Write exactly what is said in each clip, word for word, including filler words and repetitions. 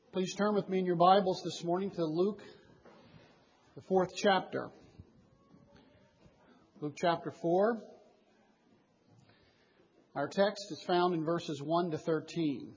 Please turn with me in your Bibles this morning to Luke, the fourth chapter. Luke chapter four. Our text is found in verses one to thirteen.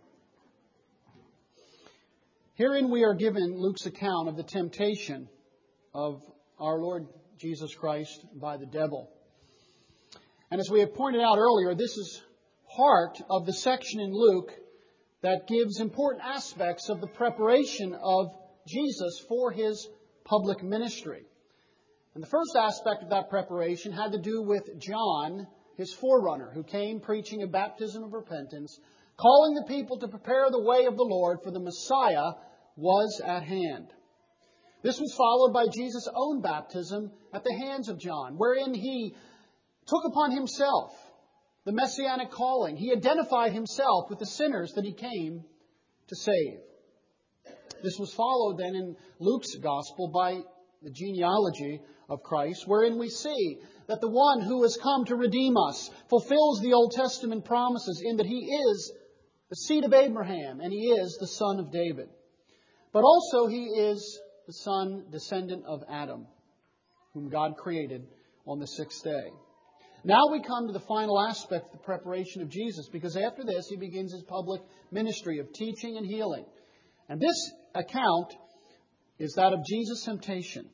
Herein we are given Luke's account of the temptation of our Lord Jesus Christ by the devil. And as we have pointed out earlier, this is part of the section in Luke that gives important aspects of the preparation of Jesus for His public ministry. And the first aspect of that preparation had to do with John, His forerunner, who came preaching a baptism of repentance, calling the people to prepare the way of the Lord, for the Messiah was at hand. This was followed by Jesus' own baptism at the hands of John, wherein He took upon Himself the messianic calling. He identified Himself with the sinners that He came to save. This was followed then in Luke's Gospel by the genealogy of Christ, wherein we see that the one who has come to redeem us fulfills the Old Testament promises in that He is the seed of Abraham and He is the son of David. But also He is the son, descendant of Adam, whom God created on the sixth day. Now we come to the final aspect of the preparation of Jesus, because after this He begins His public ministry of teaching and healing. And this account is that of Jesus' temptation.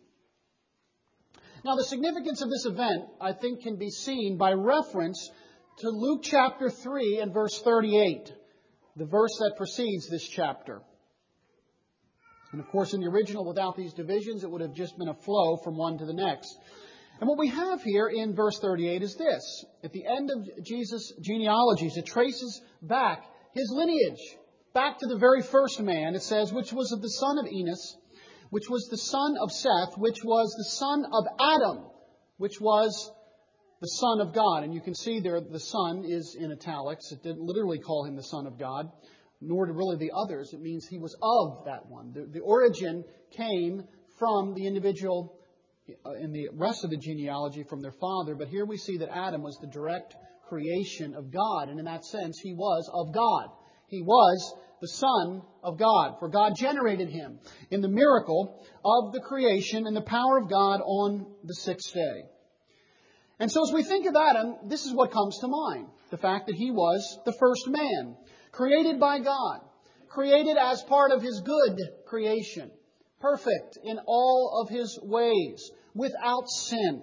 Now the significance of this event, I think, can be seen by reference to Luke chapter three and verse thirty-eight, the verse that precedes this chapter. And of course, in the original, without these divisions, it would have just been a flow from one to the next. And what we have here in verse thirty-eight is this. At the end of Jesus' genealogies, it traces back His lineage, back to the very first man. It says, which was of the son of Enos, which was the son of Seth, which was the son of Adam, which was the Son of God. And you can see there the Son is in italics. It didn't literally call Him the Son of God, nor did really the others. It means He was of that one. The, the origin came from the individual in the rest of the genealogy from their father. But here we see that Adam was the direct creation of God. And in that sense, he was of God. He was the Son of God. For God generated him in the miracle of the creation and the power of God on the sixth day. And so as we think of Adam, this is what comes to mind. The fact that he was the first man, created by God, created as part of His good creation, perfect in all of His ways, without sin.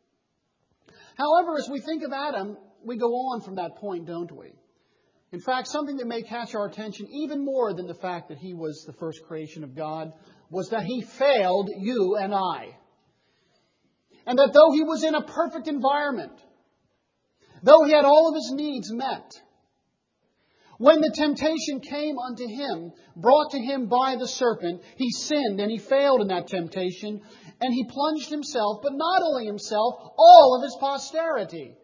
However, as we think of Adam, we go on from that point, don't we? In fact, something that may catch our attention even more than the fact that he was the first creation of God was that he failed you and I. And that though he was in a perfect environment, though he had all of his needs met, when the temptation came unto him, brought to him by the serpent, he sinned and he failed in that temptation, and he plunged himself, but not only himself, all of his posterity,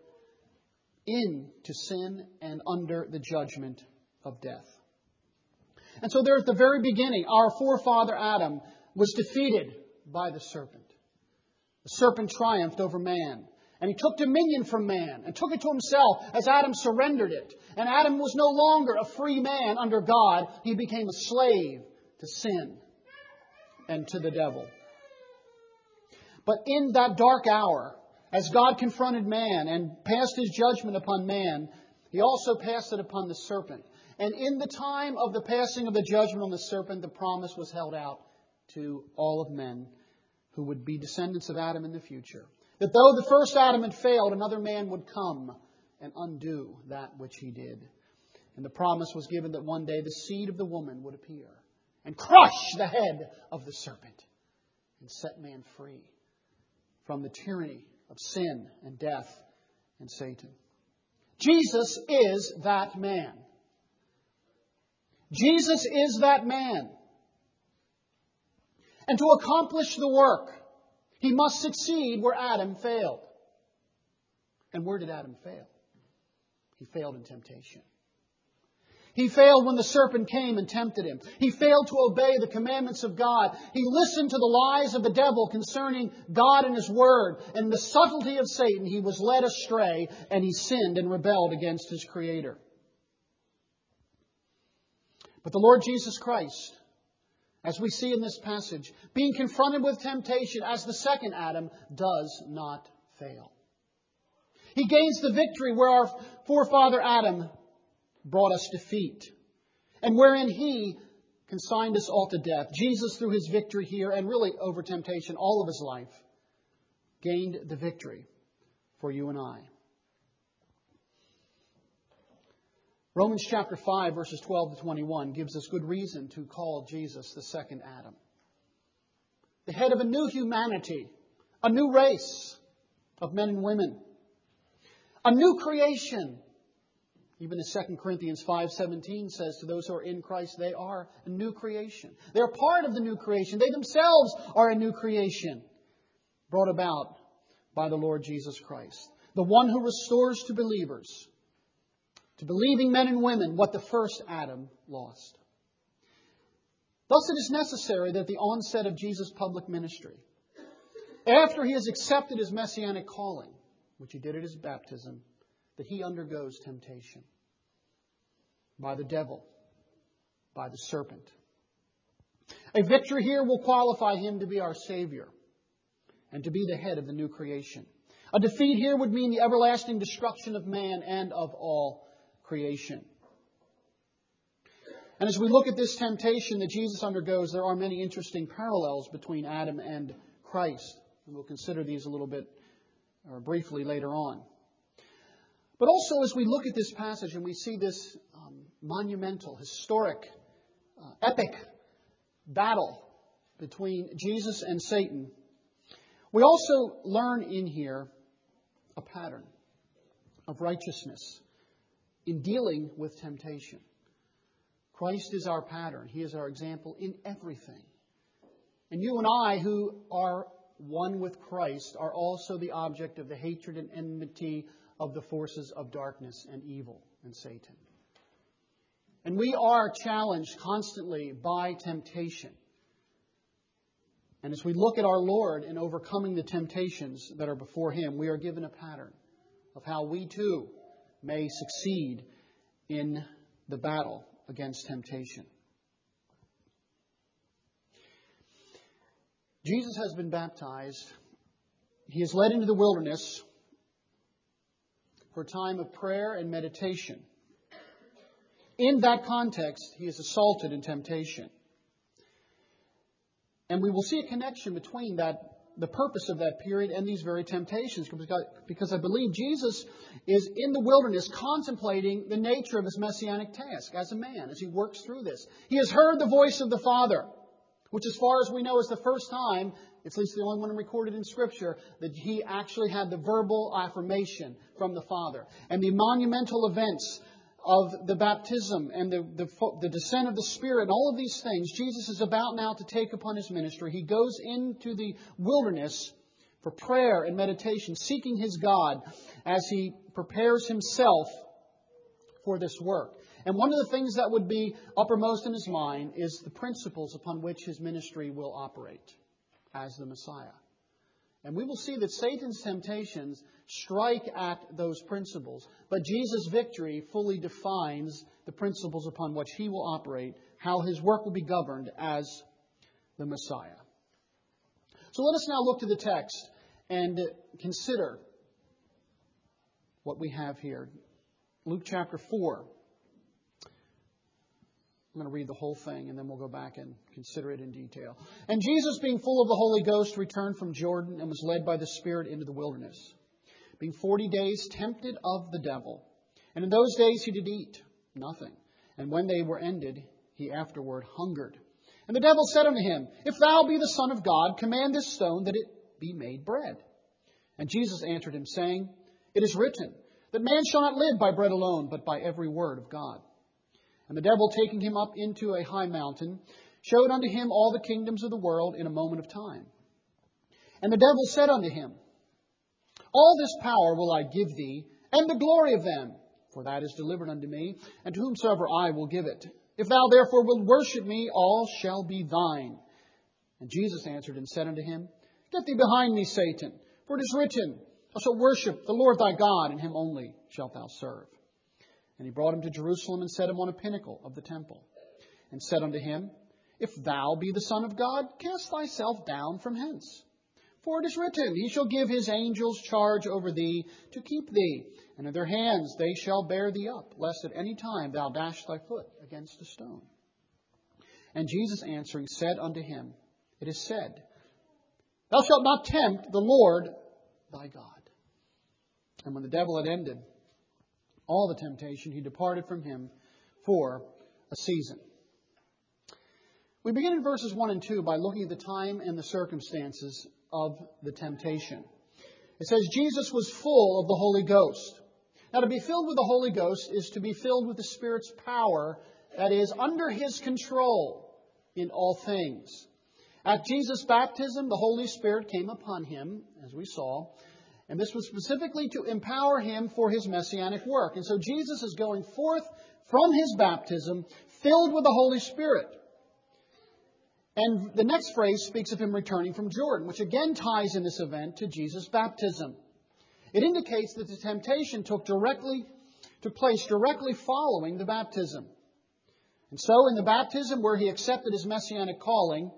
into sin and under the judgment of death. And so there at the very beginning, our forefather Adam was defeated by the serpent. The serpent triumphed over man. And he took dominion from man and took it to himself as Adam surrendered it. And Adam was no longer a free man under God. He became a slave to sin and to the devil. But in that dark hour, as God confronted man and passed His judgment upon man, He also passed it upon the serpent. And in the time of the passing of the judgment on the serpent, the promise was held out to all of men who would be descendants of Adam in the future. That though the first Adam had failed, another man would come and undo that which he did. And the promise was given that one day the seed of the woman would appear and crush the head of the serpent and set man free from the tyranny of sin and death and Satan. Jesus is that man. Jesus is that man. And to accomplish the work, He must succeed where Adam failed. And where did Adam fail? He failed in temptation. He failed when the serpent came and tempted him. He failed to obey the commandments of God. He listened to the lies of the devil concerning God and His Word. And in the subtlety of Satan, he was led astray and he sinned and rebelled against his Creator. But the Lord Jesus Christ as we see in this passage, being confronted with temptation as the second Adam, does not fail. He gains the victory where our forefather Adam brought us defeat, and wherein he consigned us all to death. Jesus, through his victory here, and really over temptation all of his life, gained the victory for you and I. Romans chapter five, verses twelve to twenty-one gives us good reason to call Jesus the second Adam. The head of a new humanity, a new race of men and women, a new creation. Even as Second Corinthians five seventeen says, to those who are in Christ, they are a new creation. They are part of the new creation. They themselves are a new creation, brought about by the Lord Jesus Christ. The one who restores to believers, to believing men and women, what the first Adam lost. Thus it is necessary that at the onset of Jesus' public ministry, after he has accepted his messianic calling, which he did at his baptism, that he undergoes temptation by the devil, by the serpent. A victory here will qualify him to be our Savior and to be the head of the new creation. A defeat here would mean the everlasting destruction of man and of all creation. And as we look at this temptation that Jesus undergoes, there are many interesting parallels between Adam and Christ. And we'll consider these a little bit or briefly later on. But also as we look at this passage and we see this um, monumental, historic, uh, epic battle between Jesus and Satan, we also learn in here a pattern of righteousness in dealing with temptation. Christ is our pattern. He is our example in everything. And you and I, who are one with Christ, are also the object of the hatred and enmity of the forces of darkness and evil and Satan. And we are challenged constantly by temptation. And as we look at our Lord in overcoming the temptations that are before Him, we are given a pattern of how we too may succeed in the battle against temptation. Jesus has been baptized. He is led into the wilderness for a time of prayer and meditation. In that context, he is assaulted in temptation. And we will see a connection between that, the purpose of that period and these very temptations. Because I believe Jesus is in the wilderness contemplating the nature of his messianic task as a man, as he works through this. He has heard the voice of the Father, which as far as we know is the first time, it's at least the only one recorded in Scripture, that he actually had the verbal affirmation from the Father. And the monumental events of the baptism and the, the, the descent of the Spirit and all of these things, Jesus is about now to take upon his ministry. He goes into the wilderness for prayer and meditation, seeking his God as he prepares himself for this work. And one of the things that would be uppermost in his mind is the principles upon which his ministry will operate as the Messiah. And we will see that Satan's temptations strike at those principles. But Jesus' victory fully defines the principles upon which he will operate, how his work will be governed as the Messiah. So let us now look to the text and consider what we have here. Luke chapter four. I'm going to read the whole thing and then we'll go back and consider it in detail. And Jesus, being full of the Holy Ghost, returned from Jordan and was led by the Spirit into the wilderness, being forty days tempted of the devil. And in those days he did eat nothing. And when they were ended, he afterward hungered. And the devil said unto him, If thou be the Son of God, command this stone that it be made bread. And Jesus answered him, saying, It is written, that man shall not live by bread alone, but by every word of God. And the devil, taking him up into a high mountain, showed unto him all the kingdoms of the world in a moment of time. And the devil said unto him, All this power will I give thee, and the glory of them, for that is delivered unto me, and to whomsoever I will give it. If thou therefore wilt worship me, all shall be thine. And Jesus answered and said unto him, Get thee behind me, Satan, for it is written, Thou shalt worship the Lord thy God, and him only shalt thou serve. And he brought him to Jerusalem and set him on a pinnacle of the temple, and said unto him, If thou be the Son of God, cast thyself down from hence. For it is written, He shall give His angels charge over thee, to keep thee, and in their hands they shall bear thee up, lest at any time thou dash thy foot against a stone. And Jesus answering said unto him, It is said, Thou shalt not tempt the Lord thy God. And when the devil had ended all the temptation, he departed from him for a season. We begin in verses one and two by looking at the time and the circumstances of the temptation. It says, Jesus was full of the Holy Ghost. Now, to be filled with the Holy Ghost is to be filled with the Spirit's power that is under His control in all things. At Jesus' baptism, the Holy Spirit came upon Him, as we saw, and this was specifically to empower Him for His messianic work. And so Jesus is going forth from His baptism filled with the Holy Spirit. And the next phrase speaks of Him returning from Jordan, which again ties in this event to Jesus' baptism. It indicates that the temptation took directly took place directly following the baptism. And so in the baptism where He accepted His messianic calling,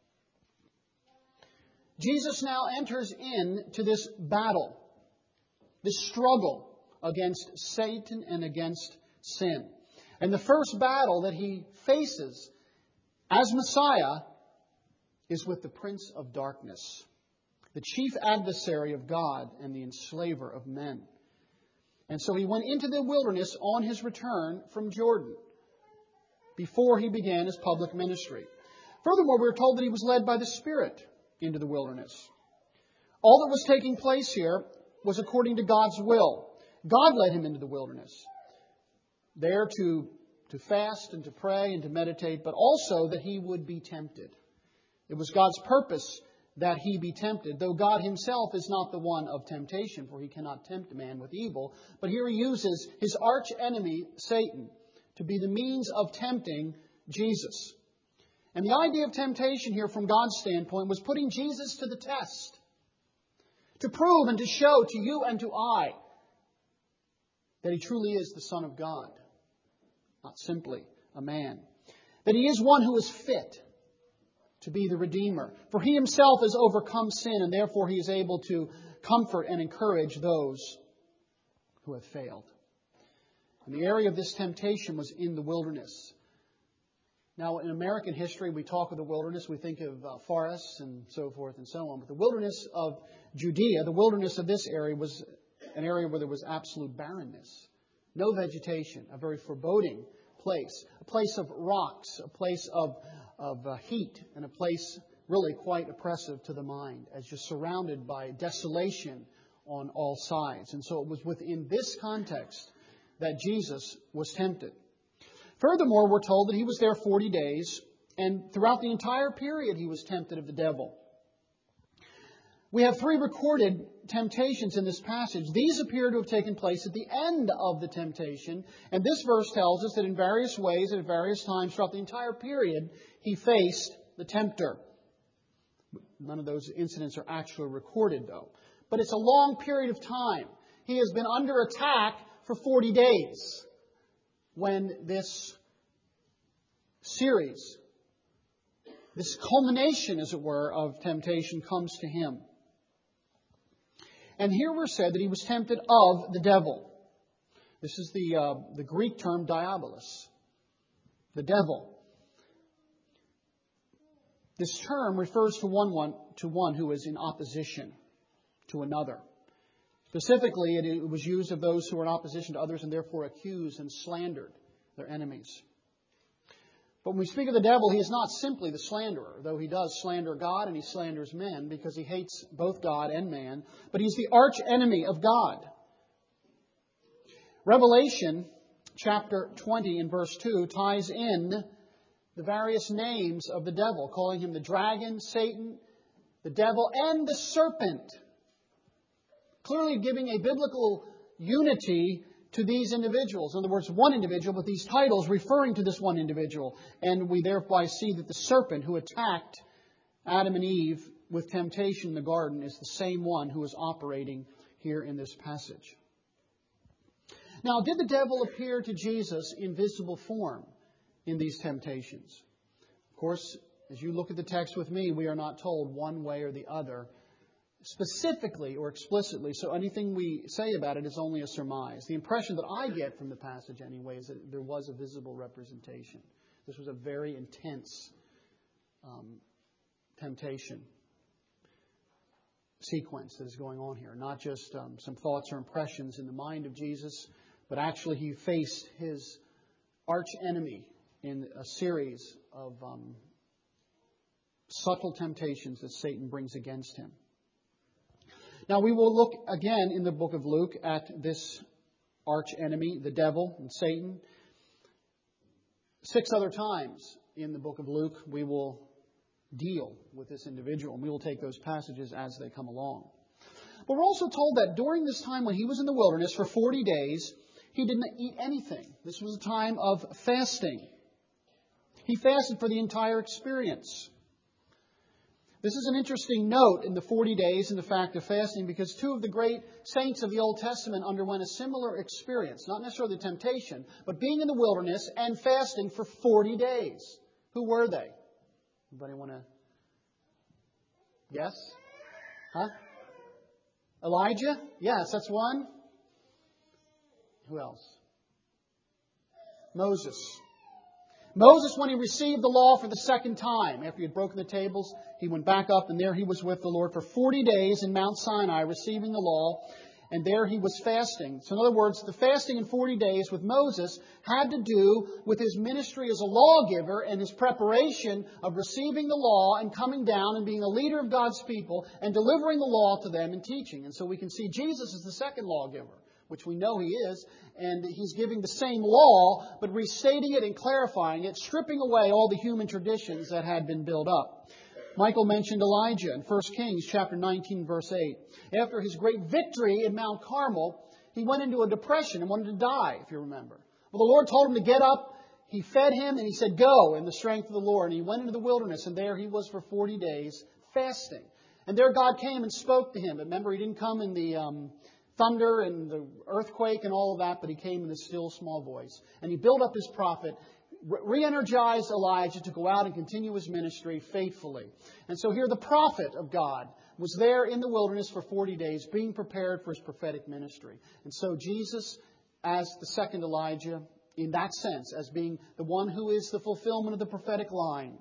Jesus now enters into this battle, this struggle against Satan and against sin. And the first battle that He faces as Messiah is with the Prince of Darkness, the chief adversary of God and the enslaver of men. And so He went into the wilderness on His return from Jordan before He began His public ministry. Furthermore, we're told that He was led by the Spirit into the wilderness. All that was taking place here was according to God's will. God led Him into the wilderness, there to, to fast and to pray and to meditate, but also that He would be tempted. It was God's purpose that He be tempted, though God Himself is not the one of temptation, for He cannot tempt a man with evil. But here He uses His arch enemy, Satan, to be the means of tempting Jesus. And the idea of temptation here from God's standpoint was putting Jesus to the test, to prove and to show to you and to I that He truly is the Son of God, not simply a man. That He is one who is fit to be the Redeemer. For He Himself has overcome sin, and therefore He is able to comfort and encourage those who have failed. And the area of this temptation was in the wilderness. Now, in American history, we talk of the wilderness, we think of uh, forests and so forth and so on. But the wilderness of Judea, the wilderness of this area, was an area where there was absolute barrenness. No vegetation, a very foreboding place. A place of rocks, a place of, of uh, heat, and a place really quite oppressive to the mind, as just surrounded by desolation on all sides. And so it was within this context that Jesus was tempted. Furthermore, we're told that He was there forty days, and throughout the entire period He was tempted of the devil. We have three recorded temptations in this passage. These appear to have taken place at the end of the temptation, and this verse tells us that in various ways, at various times throughout the entire period, He faced the tempter. None of those incidents are actually recorded, though. But it's a long period of time. He has been under attack for forty days. When this series, this culmination, as it were, of temptation comes to Him. And here we're said that He was tempted of the devil. This is the, uh, the Greek term diabolos, the devil. This term refers to one, one, to one who is in opposition to another. Specifically, it was used of those who were in opposition to others and therefore accused and slandered their enemies. But when we speak of the devil, he is not simply the slanderer, though he does slander God and he slanders men because he hates both God and man, but he's the arch enemy of God. Revelation chapter twenty and verse two ties in the various names of the devil, calling him the dragon, Satan, the devil, and the serpent. Clearly giving a biblical unity to these individuals. In other words, one individual, but these titles referring to this one individual. And we thereby see that the serpent who attacked Adam and Eve with temptation in the garden is the same one who is operating here in this passage. Now, did the devil appear to Jesus in visible form in these temptations? Of course, as you look at the text with me, we are not told one way or the other, specifically or explicitly. So anything we say about it is only a surmise. The impression that I get from the passage anyway is that there was a visible representation. This was a very intense um, temptation sequence that is going on here. Not just um, some thoughts or impressions in the mind of Jesus, but actually he faced his arch enemy in a series of um, subtle temptations that Satan brings against him. Now we will look again in the book of Luke at this arch enemy, the devil and Satan. Six other times in the book of Luke we will deal with this individual, and we will take those passages as they come along. But we're also told that during this time when he was in the wilderness for forty days, he didn't eat anything. This was a time of fasting. He fasted for the entire experience. This is an interesting note in the forty days and the fact of fasting, because two of the great saints of the Old Testament underwent a similar experience. Not necessarily the temptation, but being in the wilderness and fasting for forty days. Who were they? Anybody want to guess? Huh? Elijah? Yes, that's one. Who else? Moses. Moses, when he received the law for the second time, after he had broken the tables, he went back up, and there he was with the Lord for forty days in Mount Sinai, receiving the law, and there he was fasting. So in other words, the fasting in forty days with Moses had to do with his ministry as a lawgiver and his preparation of receiving the law and coming down and being a leader of God's people and delivering the law to them and teaching. And so we can see Jesus as the second lawgiver, which we know he is, and he's giving the same law, but restating it and clarifying it, stripping away all the human traditions that had been built up. Michael mentioned Elijah in First Kings chapter nineteen, verse eight. After his great victory in Mount Carmel, he went into a depression and wanted to die, if you remember. Well, the Lord told him to get up. He fed him, and he said, "Go," in the strength of the Lord. And he went into the wilderness, and there he was for forty days fasting. And there God came and spoke to him. But remember, he didn't come in the um, thunder and the earthquake and all of that, but he came in a still small voice. And he built up his prophet, re-energized Elijah to go out and continue his ministry faithfully. And so here the prophet of God was there in the wilderness for forty days, being prepared for his prophetic ministry. And so Jesus, as the second Elijah, in that sense, as being the one who is the fulfillment of the prophetic line,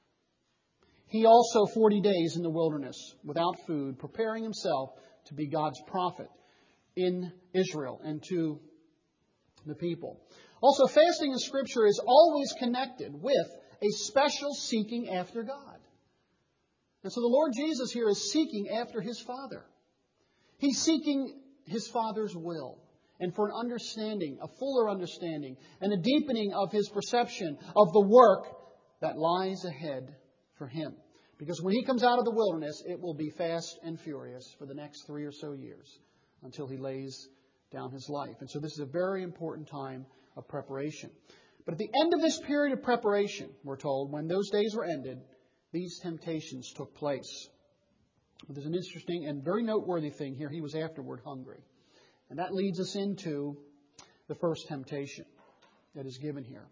he also forty days in the wilderness without food, preparing himself to be God's prophet in Israel and to the people. Also, fasting in Scripture is always connected with a special seeking after God. And so the Lord Jesus here is seeking after His Father. He's seeking His Father's will, and for an understanding, a fuller understanding, and a deepening of His perception of the work that lies ahead for Him. Because when He comes out of the wilderness, it will be fast and furious for the next three or so years until He lays down His life. And so this is a very important time of preparation. But at the end of this period of preparation, we're told, when those days were ended, these temptations took place. But there's an interesting and very noteworthy thing here. He was afterward hungry. And that leads us into the first temptation that is given here.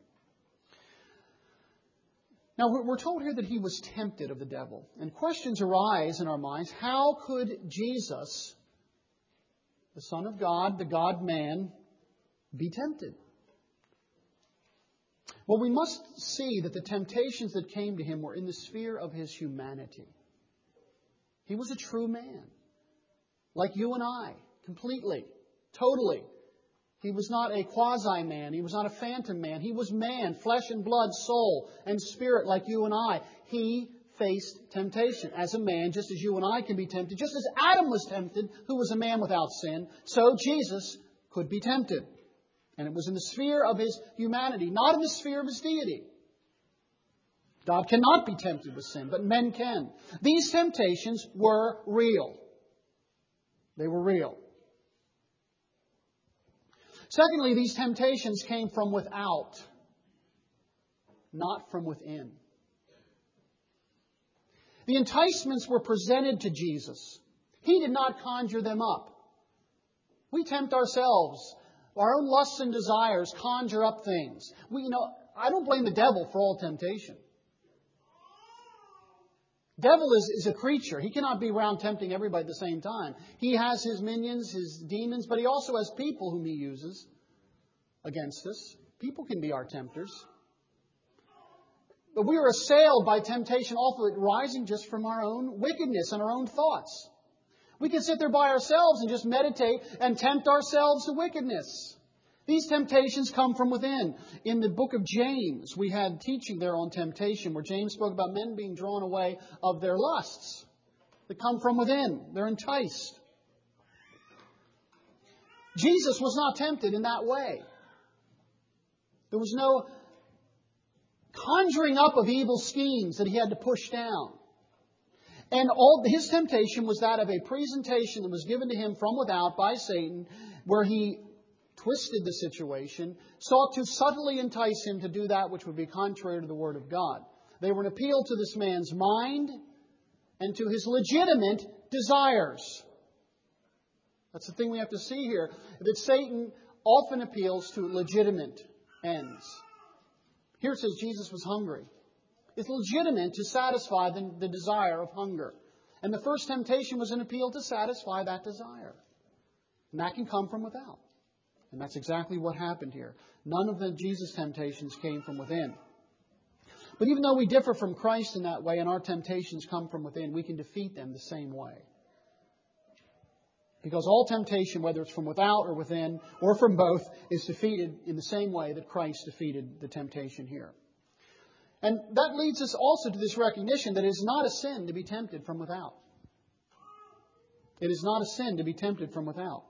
Now, we're told here that he was tempted of the devil. And questions arise in our minds. How could Jesus, the Son of God, the God-man, be tempted? Well, we must see that the temptations that came to him were in the sphere of his humanity. He was a true man, like you and I, completely, totally. He was not a quasi-man. He was not a phantom man. He was man, flesh and blood, soul and spirit, like you and I. He faced temptation as a man, just as you and I can be tempted. Just as Adam was tempted, who was a man without sin, so Jesus could be tempted. And it was in the sphere of His humanity, not in the sphere of His deity. God cannot be tempted with sin, but men can. These temptations were real. They were real. Secondly, these temptations came from without, not from within. The enticements were presented to Jesus. He did not conjure them up. We tempt ourselves. Our own lusts and desires conjure up things. We, you know, I don't blame the devil for all temptation. Devil is, is a creature. He cannot be around tempting everybody at the same time. He has his minions, his demons, but he also has people whom he uses against us. People can be our tempters. But we are assailed by temptation, often rising just from our own wickedness and our own thoughts. We can sit there by ourselves and just meditate and tempt ourselves to wickedness. These temptations come from within. In the book of James, we had teaching there on temptation, where James spoke about men being drawn away of their lusts that come from within. They're enticed. Jesus was not tempted in that way. There was no conjuring up of evil schemes that he had to push down. And all his temptation was that of a presentation that was given to him from without by Satan, where he twisted the situation, sought to subtly entice him to do that which would be contrary to the Word of God. They were an appeal to this man's mind and to his legitimate desires. That's the thing we have to see here, that Satan often appeals to legitimate ends. Here it says Jesus was hungry. It's legitimate to satisfy the, the desire of hunger. And the first temptation was an appeal to satisfy that desire. And that can come from without. And that's exactly what happened here. None of the Jesus temptations came from within. But even though we differ from Christ in that way and our temptations come from within, we can defeat them the same way. Because all temptation, whether it's from without or within, or from both, is defeated in the same way that Christ defeated the temptation here. And that leads us also to this recognition that it is not a sin to be tempted from without. It is not a sin to be tempted from without.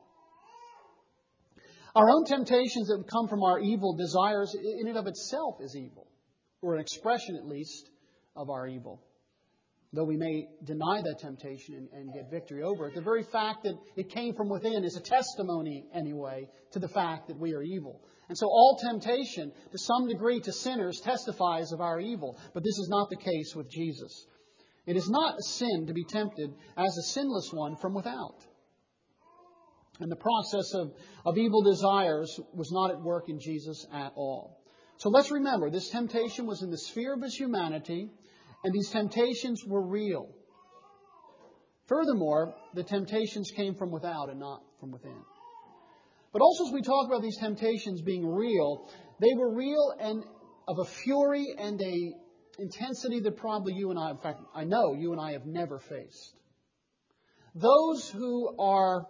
Our own temptations that come from our evil desires in and of itself is evil, or an expression at least of our evil. Though we may deny that temptation and, and get victory over it, the very fact that it came from within is a testimony, anyway, to the fact that we are evil. And so all temptation, to some degree to sinners, testifies of our evil. But this is not the case with Jesus. It is not a sin to be tempted as a sinless one from without. And the process of, of evil desires was not at work in Jesus at all. So let's remember, this temptation was in the sphere of His humanity, and these temptations were real. Furthermore, the temptations came from without and not from within. But also as we talk about these temptations being real, they were real and of a fury and a intensity that probably you and I, in fact, I know you and I have never faced. Those who are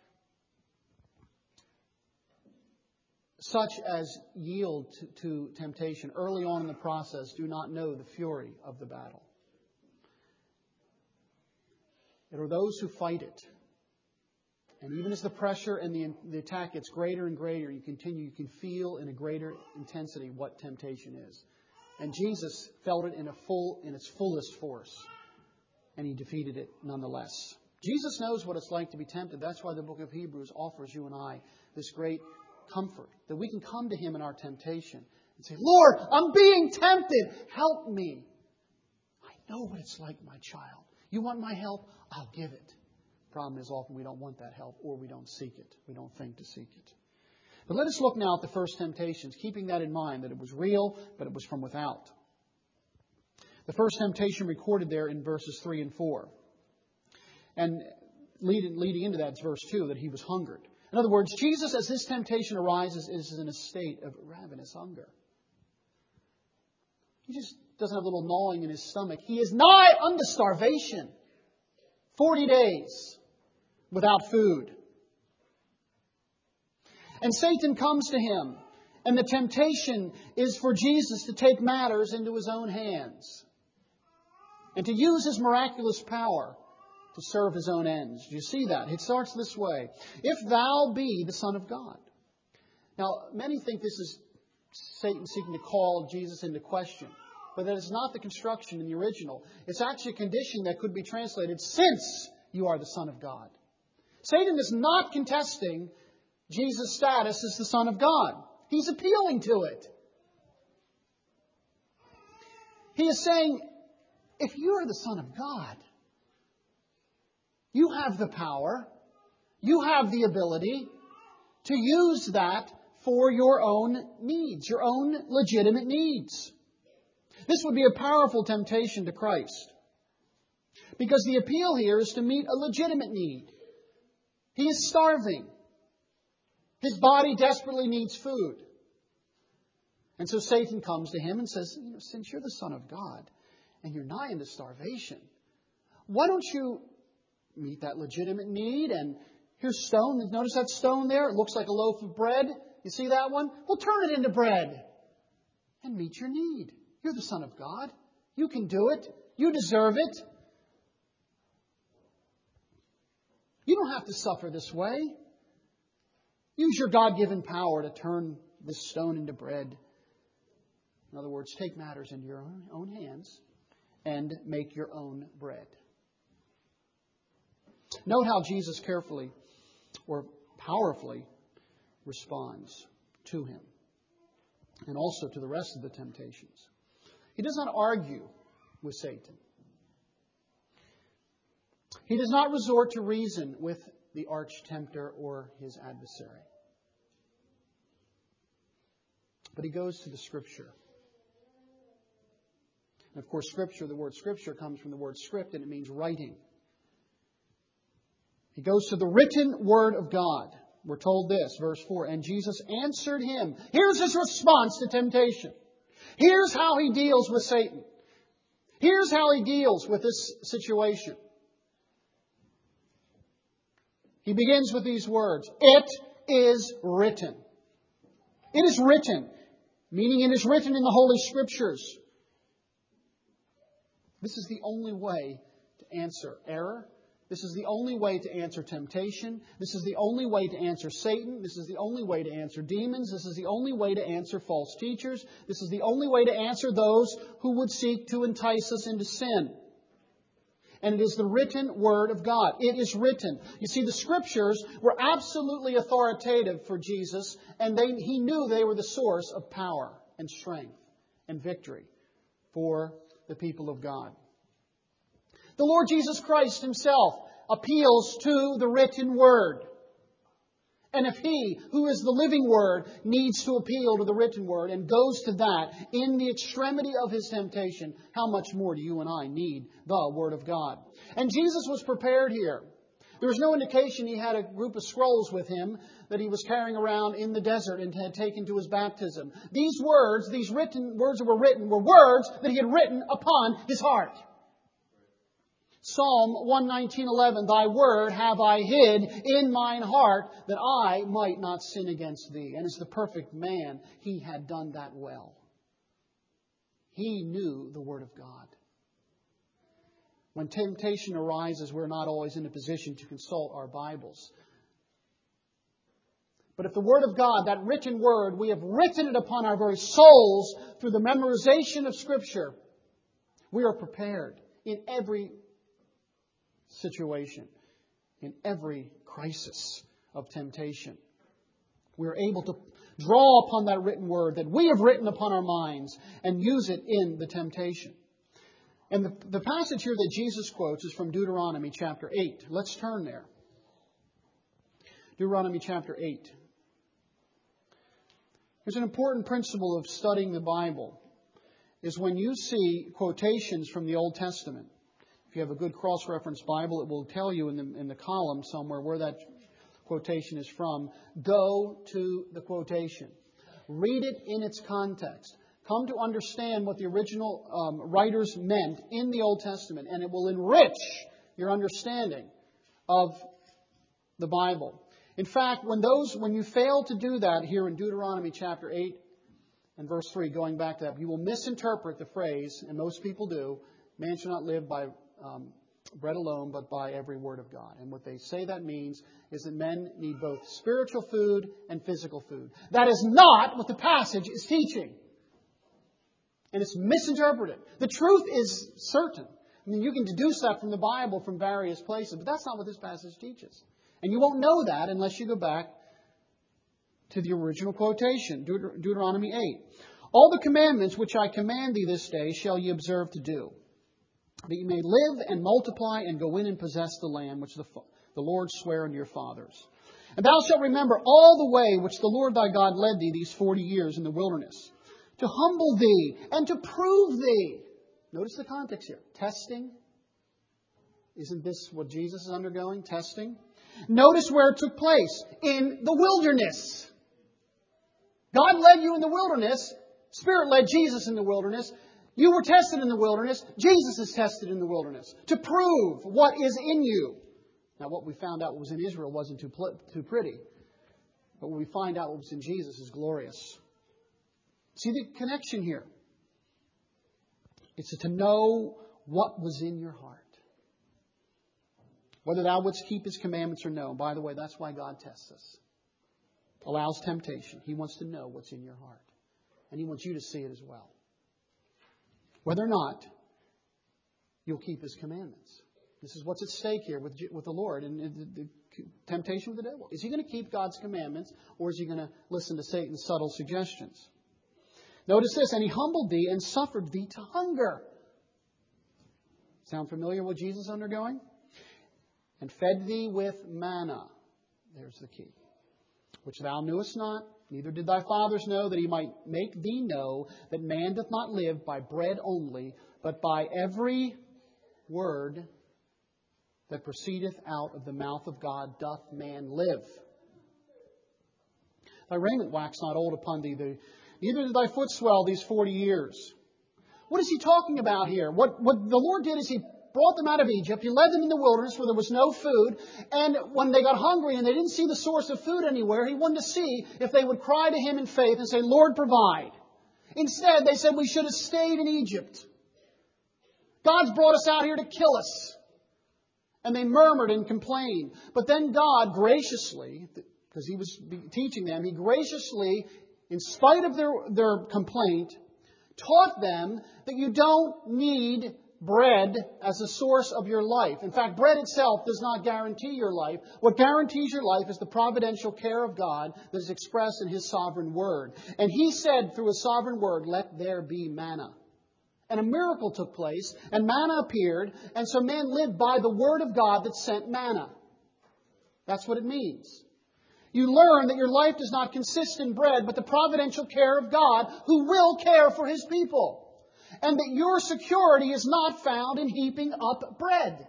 such as yield to, to temptation early on in the process do not know the fury of the battle. It are those who fight it. And even as the pressure and the, the attack gets greater and greater, you continue, you can feel in a greater intensity what temptation is. And Jesus felt it in a full, in its fullest force. And He defeated it nonetheless. Jesus knows what it's like to be tempted. That's why the book of Hebrews offers you and I this great comfort, that we can come to Him in our temptation and say, Lord, I'm being tempted. Help me. I know what it's like, my child. You want my help? I'll give it. Problem is, often we don't want that help, or we don't seek it. We don't think to seek it. But let us look now at the first temptations, keeping that in mind, that it was real, but it was from without. The first temptation recorded there in verses three and four. And leading, leading into that is verse two, that He was hungered. In other words, Jesus, as this temptation arises, is in a state of ravenous hunger. He just doesn't have a little gnawing in His stomach. He is nigh unto starvation. Forty days without food. And Satan comes to Him. And the temptation is for Jesus to take matters into His own hands. And to use His miraculous power to serve His own ends. Do you see that? It starts this way. If thou be the Son of God. Now, many think this is Satan seeking to call Jesus into question. But that is not the construction in the original. It's actually a condition that could be translated, since you are the Son of God. Satan is not contesting Jesus' status as the Son of God. He's appealing to it. He is saying, if you are the Son of God, you have the power, you have the ability to use that for your own needs, your own legitimate needs. This would be a powerful temptation to Christ. Because the appeal here is to meet a legitimate need. He is starving. His body desperately needs food. And so Satan comes to him and says, you know, since you're the Son of God and you're nigh into starvation, why don't you meet that legitimate need? And here's stone. Notice that stone there? It looks like a loaf of bread. You see that one? Well, turn it into bread and meet your need. You're the Son of God. You can do it. You deserve it. You don't have to suffer this way. Use your God-given power to turn this stone into bread. In other words, take matters into your own, own hands and make your own bread. Note how Jesus carefully or powerfully responds to him and also to the rest of the temptations. He does not argue with Satan. He does not resort to reason with the arch-tempter or his adversary. But he goes to the Scripture. And of course, Scripture, the word Scripture comes from the word script, and it means writing. He goes to the written Word of God. We're told this, verse four, and Jesus answered him. Here's his response to temptation. Here's how he deals with Satan. Here's how he deals with this situation. He begins with these words, it is written. It is written, meaning it is written in the Holy Scriptures. This is the only way to answer error. This is the only way to answer temptation. This is the only way to answer Satan. This is the only way to answer demons. This is the only way to answer false teachers. This is the only way to answer those who would seek to entice us into sin. And it is the written Word of God. It is written. You see, the Scriptures were absolutely authoritative for Jesus, and they, he knew they were the source of power and strength and victory for the people of God. The Lord Jesus Christ Himself appeals to the written Word. And if He, who is the living Word, needs to appeal to the written Word and goes to that in the extremity of His temptation, how much more do you and I need the Word of God? And Jesus was prepared here. There was no indication He had a group of scrolls with Him that He was carrying around in the desert and had taken to His baptism. These words, these written words that were written, were words that He had written upon His heart. Psalm one nineteen eleven, Thy word have I hid in mine heart, that I might not sin against Thee. And as the perfect man, He had done that well. He knew the Word of God. When temptation arises, we're not always in a position to consult our Bibles. But if the Word of God, that written Word, we have written it upon our very souls through the memorization of Scripture, we are prepared in every situation, in every crisis of temptation. We are able to draw upon that written Word that we have written upon our minds and use it in the temptation. And the, the passage here that Jesus quotes is from Deuteronomy chapter eight. Let's turn there. Deuteronomy chapter eight. There's an important principle of studying the Bible, is when you see quotations from the Old Testament. If you have a good cross-reference Bible, it will tell you in the, in the column somewhere where that quotation is from. Go to the quotation. Read it in its context. Come to understand what the original um, writers meant in the Old Testament, and it will enrich your understanding of the Bible. In fact, when those when you fail to do that here in Deuteronomy chapter eight and verse three, going back to that, you will misinterpret the phrase, and most people do, man shall not live by um, bread alone, but by every word of God. And what they say that means is that men need both spiritual food and physical food. That is not what the passage is teaching. And it's misinterpreted. The truth is certain. I mean, you can deduce that from the Bible from various places, but that's not what this passage teaches. And you won't know that unless you go back to the original quotation, Deut- Deuteronomy eight. All the commandments which I command thee this day shall ye observe to do, that ye may live and multiply and go in and possess the land which the, the Lord sware unto your fathers. And thou shalt remember all the way which the Lord thy God led thee these forty years in the wilderness, to humble thee and to prove thee. Notice the context here. Testing, Isn't this what Jesus is undergoing? Testing? Notice where it took place. In the wilderness. God led you in the wilderness. Spirit led Jesus in the wilderness. You were tested in the wilderness. Jesus is tested in the wilderness. To prove what is in you. Now what we found out was in Israel wasn't too, pl- too pretty. But when we find out what was in Jesus is glorious. See the connection here. It's to know what was in your heart. Whether thou wouldst keep His commandments or no. And by the way, that's why God tests us. Allows temptation. He wants to know what's in your heart. And He wants you to see it as well. Whether or not you'll keep His commandments. This is what's at stake here with, with the Lord and the, the temptation with the devil. Is he going to keep God's commandments, or is he going to listen to Satan's subtle suggestions? Notice this, and He humbled thee and suffered thee to hunger. Sound familiar what Jesus is undergoing? And fed thee with manna. There's the key. Which thou knewest not, neither did thy fathers know, that He might make thee know that man doth not live by bread only, but by every word that proceedeth out of the mouth of God doth man live. Thy raiment wax not old upon thee, neither did thy foot swell these forty years. What is He talking about here? What, what the Lord did is He brought them out of Egypt. He led them in the wilderness where there was no food. And when they got hungry and they didn't see the source of food anywhere, He wanted to see if they would cry to Him in faith and say, Lord, provide. Instead, they said we should have stayed in Egypt. God's brought us out here to kill us. And they murmured and complained. But then God graciously, because He was teaching them, He graciously, in spite of their, their complaint, taught them that you don't need bread as a source of your life. In fact, bread itself does not guarantee your life. What guarantees your life is the providential care of God that is expressed in His sovereign word. And He said through His sovereign word, let there be manna. And a miracle took place, and manna appeared, and so man lived by the word of God that sent manna. That's what it means. You learn that your life does not consist in bread, but the providential care of God who will care for His people. And that your security is not found in heaping up bread.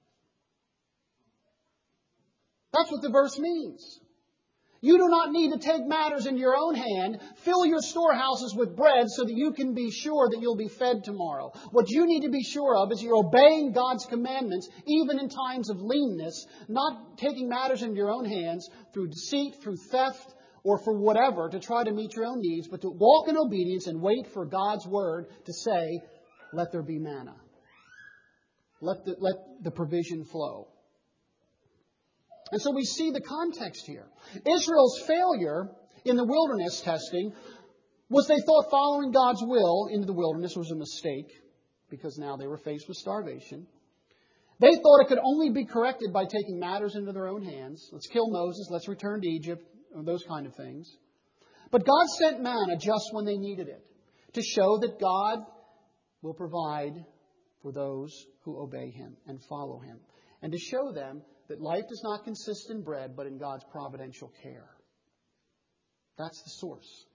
That's what the verse means. You do not need to take matters into your own hand. Fill your storehouses with bread so that you can be sure that you'll be fed tomorrow. What you need to be sure of is you're obeying God's commandments, even in times of leanness, not taking matters into your own hands through deceit, through theft, or for whatever, to try to meet your own needs, but to walk in obedience and wait for God's word to say, let there be manna. Let the, let the provision flow. And so we see the context here. Israel's failure in the wilderness testing was they thought following God's will into the wilderness was a mistake, because now they were faced with starvation. They thought it could only be corrected by taking matters into their own hands. Let's kill Moses, let's return to Egypt, those kind of things. But God sent manna just when they needed it, to show that God will provide for those who obey Him and follow Him, and to show them that life does not consist in bread, but in God's providential care. That's the source.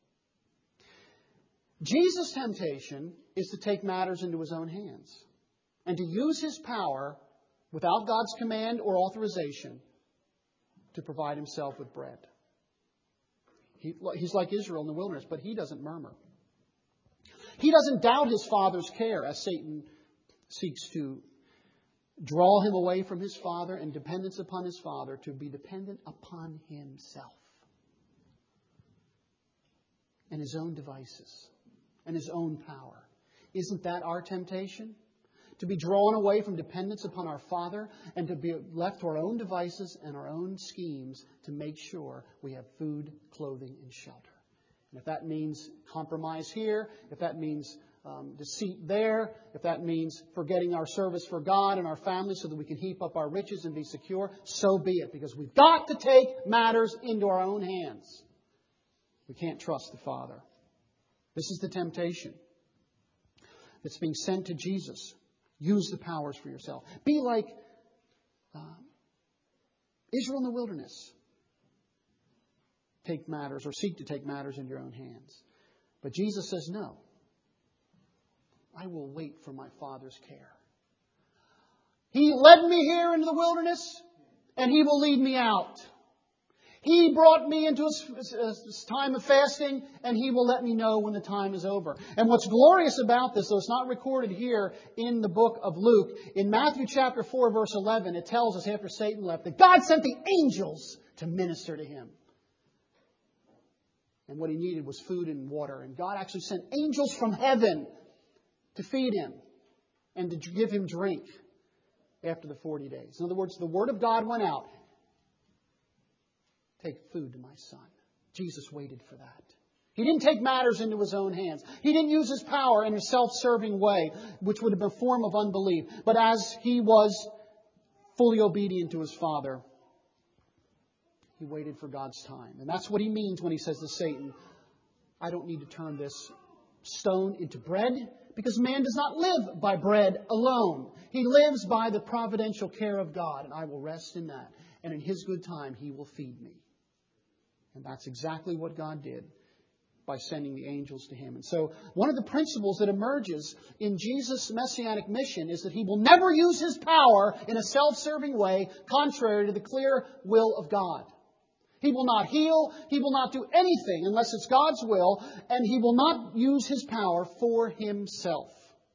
Jesus' temptation is to take matters into His own hands and to use His power without God's command or authorization to provide Himself with bread. He, he's like Israel in the wilderness, but he doesn't murmur. He doesn't doubt His Father's care as Satan seeks to draw him away from his Father and dependence upon his Father to be dependent upon himself and his own devices and his own power. Isn't that our temptation? To be drawn away from dependence upon our Father and to be left to our own devices and our own schemes to make sure we have food, clothing, and shelter. And if that means compromise here, if that means Um, deceit there, if that means forgetting our service for God and our family so that we can heap up our riches and be secure, so be it. Because we've got to take matters into our own hands. We can't trust the Father. This is the temptation that's being sent to Jesus. Use the powers for yourself. Be like uh, Israel in the wilderness. Take matters or seek to take matters into your own hands. But Jesus says no. I will wait for my Father's care. He led me here into the wilderness, and He will lead me out. He brought me into a time of fasting, and He will let me know when the time is over. And what's glorious about this, though it's not recorded here in the book of Luke, in Matthew chapter four, verse eleven, it tells us after Satan left that God sent the angels to minister to Him. And what He needed was food and water. And God actually sent angels from heaven to feed Him and to give Him drink after the forty days. In other words, the Word of God went out. Take food to my son. Jesus waited for that. He didn't take matters into His own hands. He didn't use His power in a self-serving way, which would have been a form of unbelief. But as He was fully obedient to His Father, He waited for God's time. And that's what He means when He says to Satan, I don't need to turn this stone into bread, because man does not live by bread alone. He lives by the providential care of God, and I will rest in that. And in His good time, He will feed me. And that's exactly what God did by sending the angels to Him. And so one of the principles that emerges in Jesus' messianic mission is that He will never use His power in a self-serving way contrary to the clear will of God. He will not heal. He will not do anything unless it's God's will. And He will not use His power for Himself.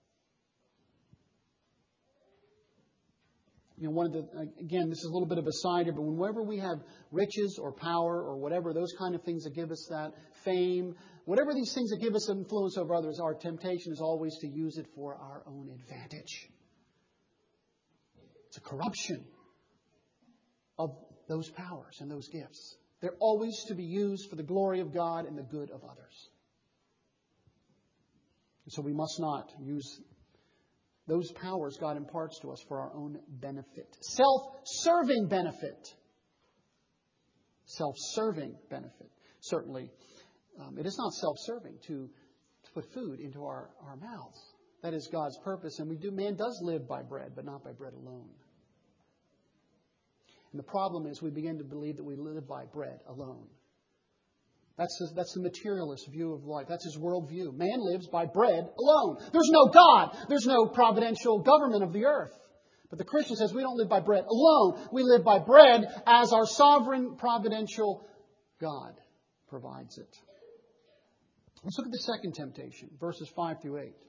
You know, one of the, again, this is a little bit of a side here, but whenever we have riches or power or whatever, those kind of things that give us that fame, whatever these things that give us influence over others, our temptation is always to use it for our own advantage. It's a corruption of those powers and those gifts. They're always to be used for the glory of God and the good of others. And so we must not use those powers God imparts to us for our own benefit. Self-serving benefit. Self-serving benefit. Certainly, um, it is not self-serving to, to put food into our, our mouths. That is God's purpose. And we do. Man does live by bread, but not by bread alone. And the problem is we begin to believe that we live by bread alone. That's his, that's the materialist view of life. That's his worldview. Man lives by bread alone. There's no God. There's no providential government of the earth. But the Christian says we don't live by bread alone. We live by bread as our sovereign providential God provides it. Let's look at the second temptation, verses five through eight.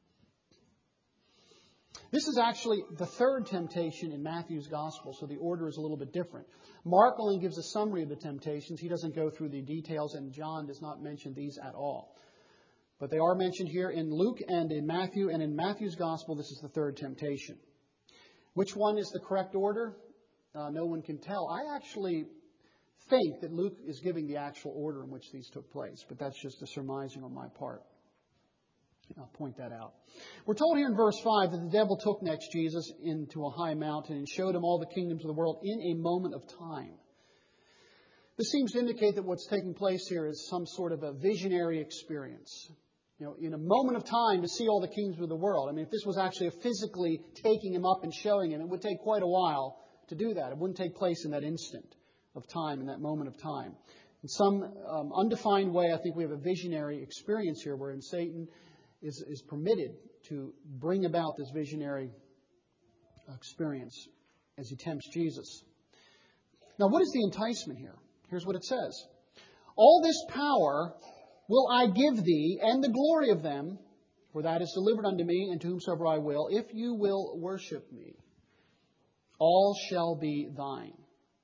This is actually the third temptation in Matthew's Gospel, so the order is a little bit different. Mark only gives a summary of the temptations. He doesn't go through the details, and John does not mention these at all. But they are mentioned here in Luke and in Matthew, and in Matthew's Gospel, this is the third temptation. Which one is the correct order? Uh, no one can tell. I actually think that Luke is giving the actual order in which these took place, but that's just a surmising on my part. I'll point that out. We're told here in verse five that the devil took next Jesus into a high mountain and showed him all the kingdoms of the world in a moment of time. This seems to indicate that what's taking place here is some sort of a visionary experience. You know, in a moment of time to see all the kingdoms of the world. I mean, if this was actually physically taking him up and showing him, it would take quite a while to do that. It wouldn't take place in that instant of time, in that moment of time. In some um, undefined way, I think we have a visionary experience here wherein Satan Is, is permitted to bring about this visionary experience as he tempts Jesus. Now, what is the enticement here? Here's what it says. All this power will I give thee, and the glory of them, for that is delivered unto me, and to whomsoever I will, if you will worship me. All shall be thine.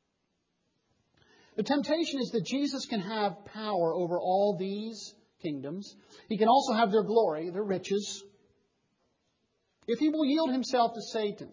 The temptation is that Jesus can have power over all these kingdoms. He can also have their glory, their riches, if he will yield himself to Satan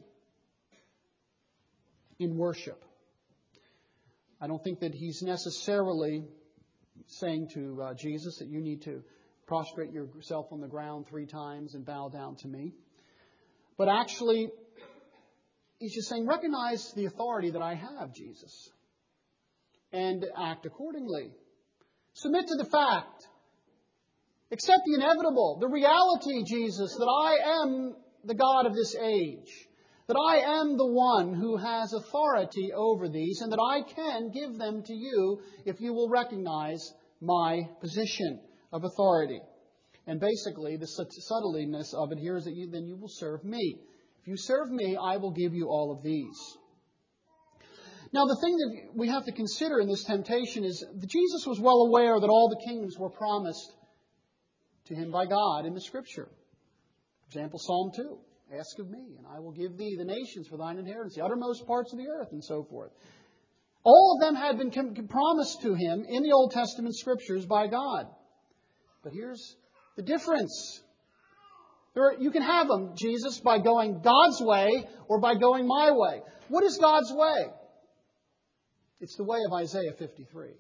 in worship. I don't think that he's necessarily saying to uh, Jesus that you need to prostrate yourself on the ground three times and bow down to me. But actually, he's just saying, recognize the authority that I have, Jesus, and act accordingly. Submit to the fact. Accept the inevitable, the reality, Jesus, that I am the God of this age, that I am the one who has authority over these, and that I can give them to you if you will recognize my position of authority. And basically, the subtletiness of it here is that you, then you will serve me. If If you serve me, I will give you all of these. Now, the thing that we have to consider in this temptation is that Jesus was well aware that all the kingdoms were promised to him by God in the Scripture. For example, Psalm two. Ask of me, and I will give thee the nations for thine inheritance, the uttermost parts of the earth, and so forth. All of them had been com- promised to him in the Old Testament Scriptures by God. But here's the difference. There are, you can have them, Jesus, by going God's way or by going my way. What is God's way? It's the way of Isaiah fifty-three.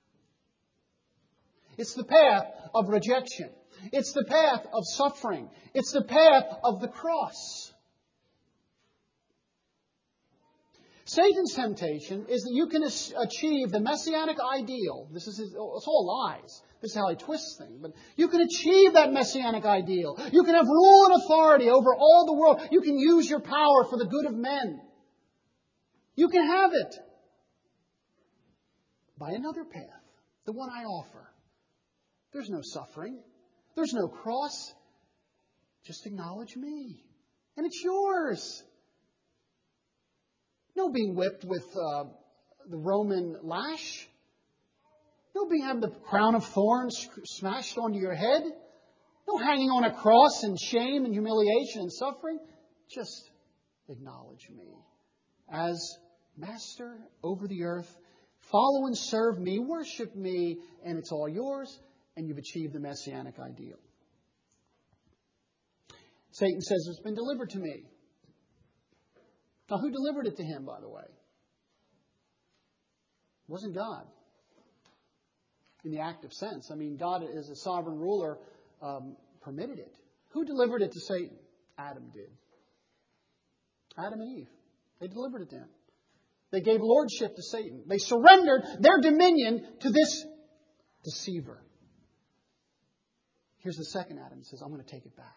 It's the path of rejection. It's the path of suffering. It's the path of the cross. Satan's temptation is that you can achieve the messianic ideal. This is his, it's all lies. This is how he twists things. But you can achieve that messianic ideal. You can have rule and authority over all the world. You can use your power for the good of men. You can have it by another path, the one I offer. There's no suffering. There's no cross. Just acknowledge me. And it's yours. No being whipped with uh, the Roman lash. No being having the crown of thorns smashed onto your head. No hanging on a cross in shame and humiliation and suffering. Just acknowledge me as Master over the earth. Follow and serve me. Worship me. And it's all yours. And you've achieved the messianic ideal. Satan says, it's been delivered to me. Now, who delivered it to him, by the way? It wasn't God. In the active sense. I mean, God, as a sovereign ruler, um, permitted it. Who delivered it to Satan? Adam did. Adam and Eve. They delivered it to him. They gave lordship to Satan. They surrendered their dominion to this deceiver. Here's the second Adam. He says, I'm going to take it back.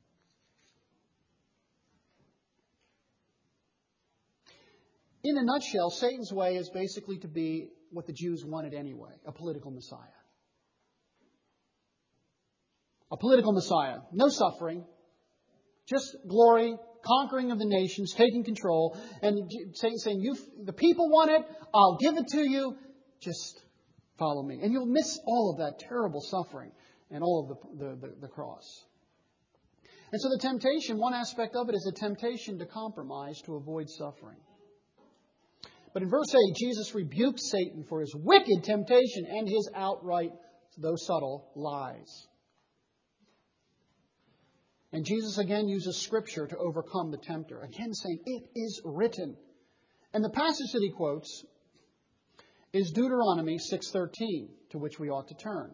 In a nutshell, Satan's way is basically to be what the Jews wanted anyway, a political Messiah. A political Messiah. No suffering. Just glory, conquering of the nations, taking control. And Satan saying, you, the people want it, I'll give it to you, just follow me. And you'll miss all of that terrible suffering and all of the, the, the, the cross. And so the temptation, one aspect of it is a temptation to compromise to avoid suffering. But in verse eight, Jesus rebukes Satan for his wicked temptation and his outright, though subtle, lies. And Jesus again uses Scripture to overcome the tempter. Again saying, it is written. And the passage that he quotes is Deuteronomy six thirteen, to which we ought to turn.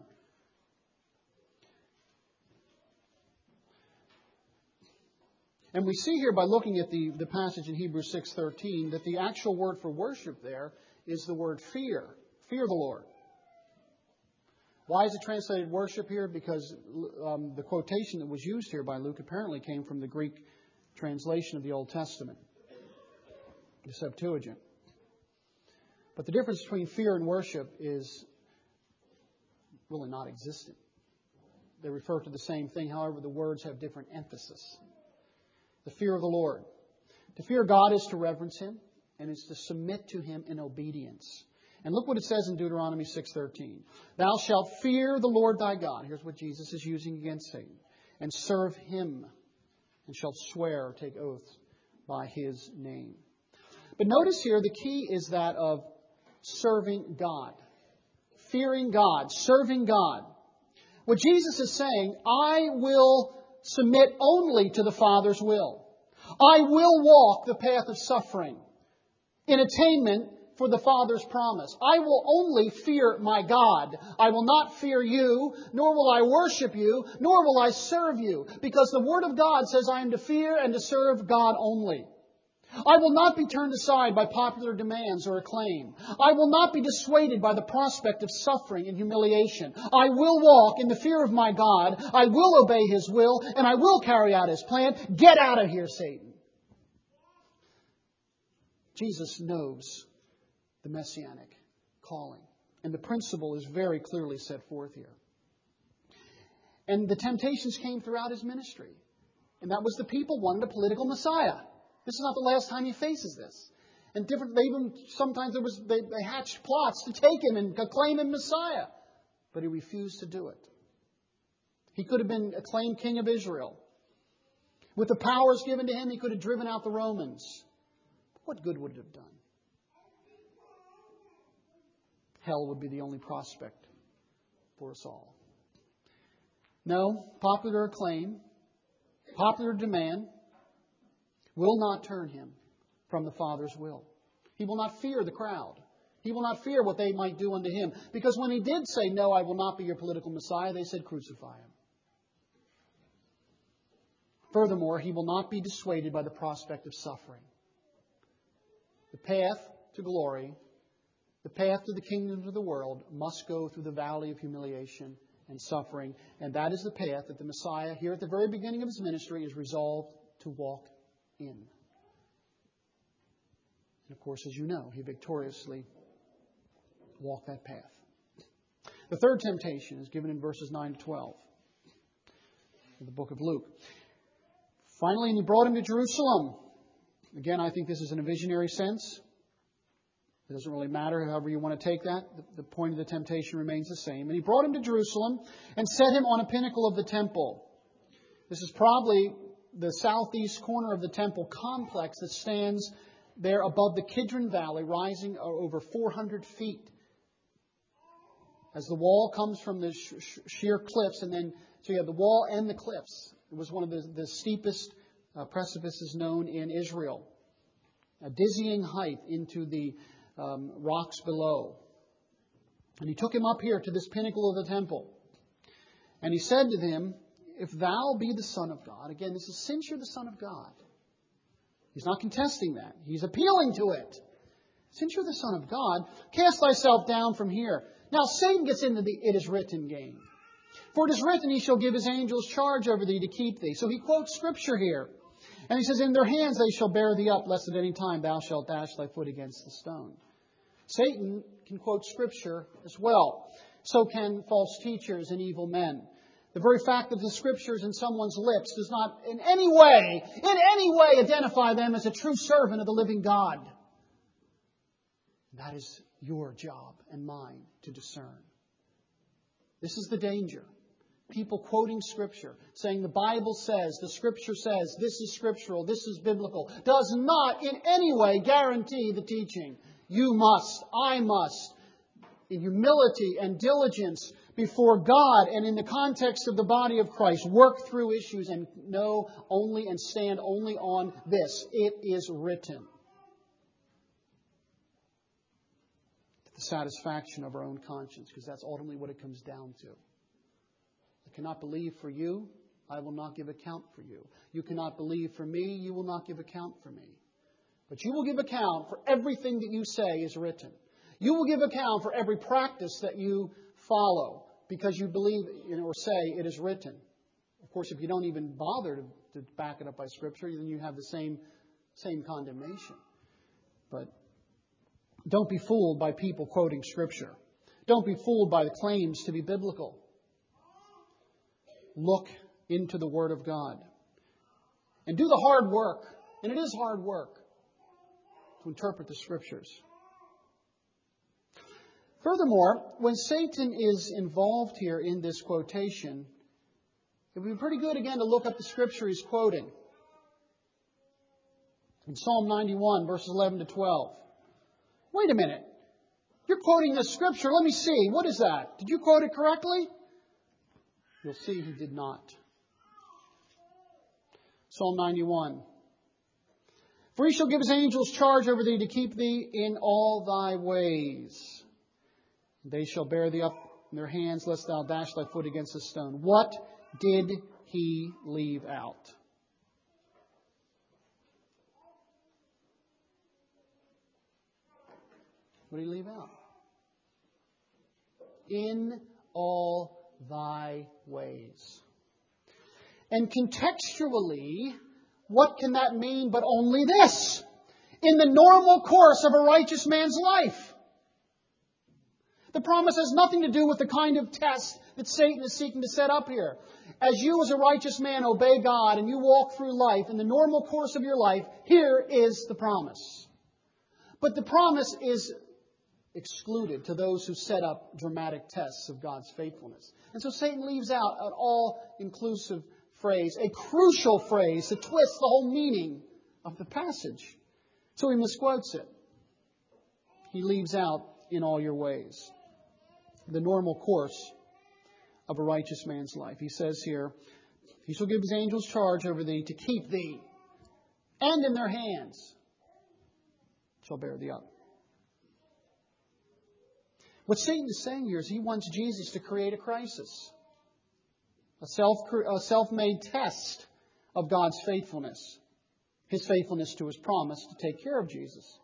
And we see here by looking at the, the passage in Hebrews six thirteen that the actual word for worship there is the word fear. Fear the Lord. Why is it translated worship here? Because um, the quotation that was used here by Luke apparently came from the Greek translation of the Old Testament, the Septuagint. But the difference between fear and worship is really not existent. They refer to the same thing, however, the words have different emphasis. The fear of the Lord. To fear God is to reverence Him and is to submit to Him in obedience. And look what it says in Deuteronomy six thirteen. Thou shalt fear the Lord thy God. Here's what Jesus is using against Satan. And serve Him. And shalt swear or take oaths by His name. But notice here the key is that of serving God. Fearing God. Serving God. What Jesus is saying, I will submit only to the Father's will. I will walk the path of suffering in attainment for the Father's promise. I will only fear my God. I will not fear you, nor will I worship you, nor will I serve you, because the Word of God says I am to fear and to serve God only. I will not be turned aside by popular demands or acclaim. I will not be dissuaded by the prospect of suffering and humiliation. I will walk in the fear of my God. I will obey His will, and I will carry out His plan. Get out of here, Satan. Jesus knows the messianic calling, and the principle is very clearly set forth here. And the temptations came throughout His ministry. And that was the people wanted a political Messiah. This is not the last time he faces this. And different, they even, sometimes there was, they, they hatched plots to take him and acclaim him Messiah. But he refused to do it. He could have been acclaimed King of Israel. With the powers given to him, he could have driven out the Romans. What good would it have done? Hell would be the only prospect for us all. No, popular acclaim, popular demand will not turn him from the Father's will. He will not fear the crowd. He will not fear what they might do unto him. Because when he did say, no, I will not be your political Messiah, they said, crucify him. Furthermore, he will not be dissuaded by the prospect of suffering. The path to glory, the path to the kingdoms of the world, must go through the valley of humiliation and suffering. And that is the path that the Messiah, here at the very beginning of his ministry, is resolved to walk in. And of course, as you know, he victoriously walked that path. The third temptation is given in verses nine to twelve of the book of Luke. Finally, and he brought him to Jerusalem. Again, I think this is in a visionary sense. It doesn't really matter however you want to take that. The, the point of the temptation remains the same. And he brought him to Jerusalem and set him on a pinnacle of the temple. This is probably the southeast corner of the temple complex that stands there above the Kidron Valley, rising over four hundred feet. As the wall comes from the sh- sh- sheer cliffs, and then so you have the wall and the cliffs. It was one of the, the steepest uh, precipices known in Israel. A dizzying height into the um, rocks below. And he took him up here to this pinnacle of the temple. And he said to him, if thou be the Son of God. Again, this is since you're the Son of God. He's not contesting that. He's appealing to it. Since you're the Son of God, cast thyself down from here. Now Satan gets into the it is written game. For it is written, he shall give his angels charge over thee to keep thee. So he quotes Scripture here. And he says, in their hands they shall bear thee up, lest at any time thou shalt dash thy foot against the stone. Satan can quote Scripture as well. So can false teachers and evil men. The very fact that the Scripture is in someone's lips does not in any way, in any way identify them as a true servant of the living God. That is your job and mine to discern. This is the danger. People quoting Scripture, saying the Bible says, the Scripture says, this is scriptural, this is biblical, does not in any way guarantee the teaching. You must, I must, in humility and diligence before God and in the context of the body of Christ, work through issues and know only and stand only on this. It is written. To the satisfaction of our own conscience, because that's ultimately what it comes down to. I cannot believe for you, I will not give account for you. You cannot believe for me, you will not give account for me. But you will give account for everything that you say is written. You will give account for every practice that you follow because you believe you know, or say it is written. Of course, if you don't even bother to, to back it up by Scripture, then you have the same, same condemnation. But don't be fooled by people quoting Scripture. Don't be fooled by the claims to be biblical. Look into the Word of God. And do the hard work. And it is hard work to interpret the Scriptures. Furthermore, when Satan is involved here in this quotation, it would be pretty good again to look up the Scripture he's quoting. In Psalm ninety-one, verses eleven to twelve. Wait a minute. You're quoting the Scripture. Let me see. What is that? Did you quote it correctly? You'll see he did not. Psalm ninety-one. For he shall give his angels charge over thee to keep thee in all thy ways. They shall bear thee up in their hands, lest thou dash thy foot against a stone. What did he leave out? What did he leave out? In all thy ways. And contextually, what can that mean but only this? In the normal course of a righteous man's life. The promise has nothing to do with the kind of test that Satan is seeking to set up here. As you as a righteous man obey God and you walk through life in the normal course of your life, here is the promise. But the promise is excluded to those who set up dramatic tests of God's faithfulness. And so Satan leaves out an all-inclusive phrase, a crucial phrase to twist the whole meaning of the passage. So he misquotes it. He leaves out in all your ways the normal course of a righteous man's life. He says here, He shall give His angels charge over thee to keep thee, and in their hands shall bear thee up. What Satan is saying here is he wants Jesus to create a crisis, a self a self-made test of God's faithfulness, His faithfulness to His promise to take care of Jesus.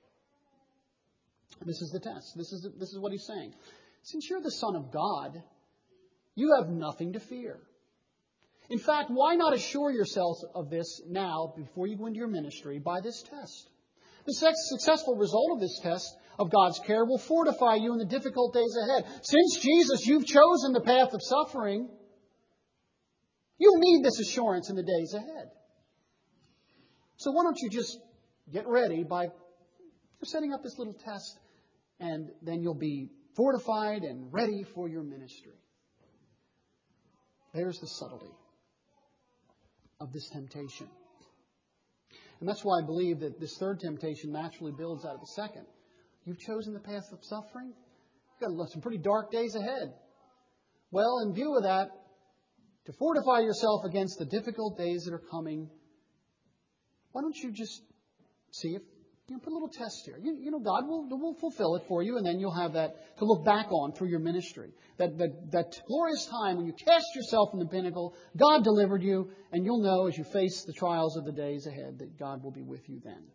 This is the test. This is this is what he's saying. Since you're the Son of God, you have nothing to fear. In fact, why not assure yourselves of this now before you go into your ministry by this test? The successful result of this test of God's care will fortify you in the difficult days ahead. Since Jesus, you've chosen the path of suffering, you'll need this assurance in the days ahead. So why don't you just get ready by setting up this little test, and then you'll be fortified and ready for your ministry. There's the subtlety of this temptation. And that's why I believe that this third temptation naturally builds out of the second. You've chosen the path of suffering. You've got some pretty dark days ahead. Well, in view of that, to fortify yourself against the difficult days that are coming, why don't you just see if you know, put a little test here. You, you know, God will, will fulfill it for you, and then you'll have that to look back on through your ministry. That, that, that glorious time when you cast yourself in the pinnacle, God delivered you, and you'll know as you face the trials of the days ahead that God will be with you then.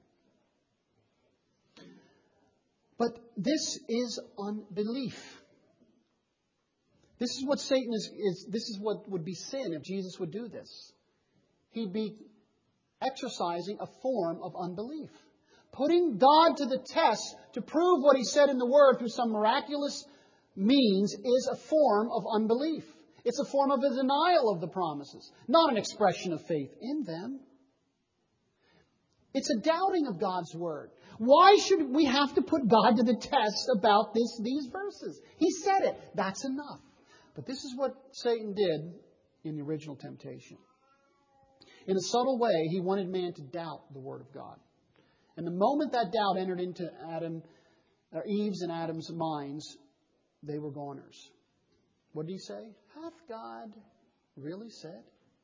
But this is unbelief. This is what Satan is, is, this is what would be sin if Jesus would do this. He'd be exercising a form of unbelief. Putting God to the test to prove what He said in the Word through some miraculous means is a form of unbelief. It's a form of a denial of the promises, not an expression of faith in them. It's a doubting of God's Word. Why should we have to put God to the test about this, these verses? He said it. That's enough. But this is what Satan did in the original temptation. In a subtle way, he wanted man to doubt the Word of God. And the moment that doubt entered into Adam, or Eve's and Adam's minds, they were goners. What did he say? Hath God really said?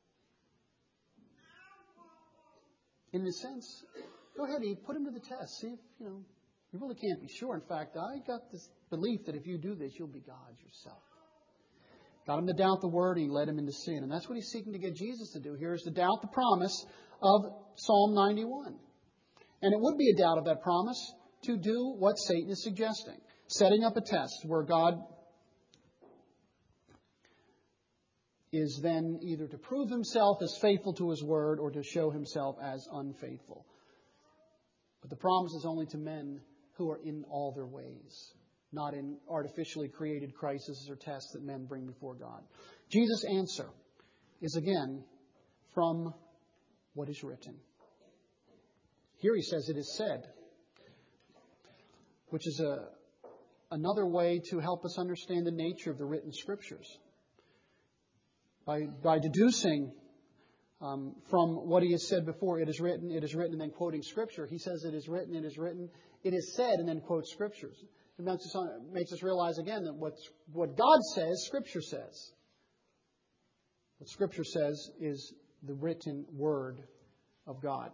In a sense, go ahead, Eve, put him to the test. See if, you know, you really can't be sure. In fact, I got this belief that if you do this, you'll be God yourself. Got him to doubt the Word, and he led him into sin. And that's what he's seeking to get Jesus to do here, is to doubt the promise of Psalm ninety-one. And it would be a doubt of that promise to do what Satan is suggesting. Setting up a test where God is then either to prove Himself as faithful to His Word or to show Himself as unfaithful. But the promise is only to men who are in all their ways, not in artificially created crises or tests that men bring before God. Jesus' answer is again from what is written. Here he says it is said, which is a, another way to help us understand the nature of the written Scriptures. By, by deducing um, from what he has said before, it is written, it is written, and then quoting Scripture. He says it is written, it is written, it is said, and then quotes Scriptures. It makes us, makes us realize again that what's, what God says, Scripture says. What Scripture says is the written Word of God.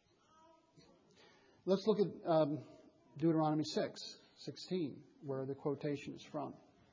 Let's look at um, Deuteronomy six, sixteen, where the quotation is from.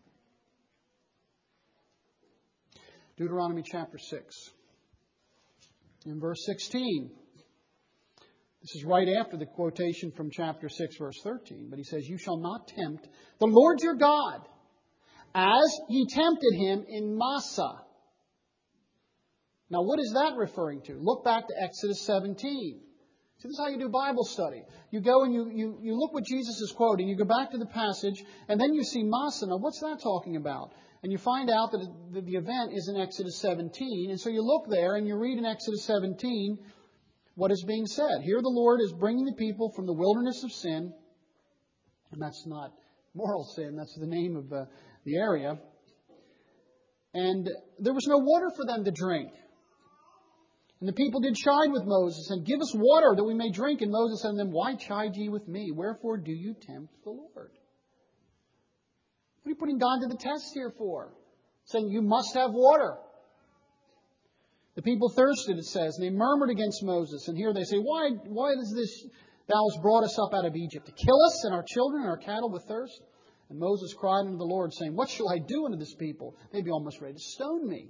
Deuteronomy chapter six. In verse sixteen, this is right after the quotation from chapter six, verse thirteen. But he says, you shall not tempt the Lord your God, as ye tempted Him in Massah. Now, what is that referring to? Look back to Exodus seventeen. See, this is how you do Bible study. You go and you, you, you look what Jesus is quoting. You go back to the passage, and then you see Massah. Now, what's that talking about? And you find out that the event is in Exodus seventeen. And so you look there and you read in Exodus seventeen what is being said. Here the Lord is bringing the people from the wilderness of sin. And that's not moral sin. That's the name of the, the area. And there was no water for them to drink. And the people did chide with Moses, and give us water that we may drink. And Moses said to them, why chide ye with me? Wherefore do you tempt the Lord? What are you putting God to the test here for? Saying you must have water. The people thirsted, it says, and they murmured against Moses. And here they say, why, why is this, thou hast brought us up out of Egypt? To kill us and our children and our cattle with thirst? And Moses cried unto the Lord, saying, what shall I do unto this people? They'd be almost ready to stone me.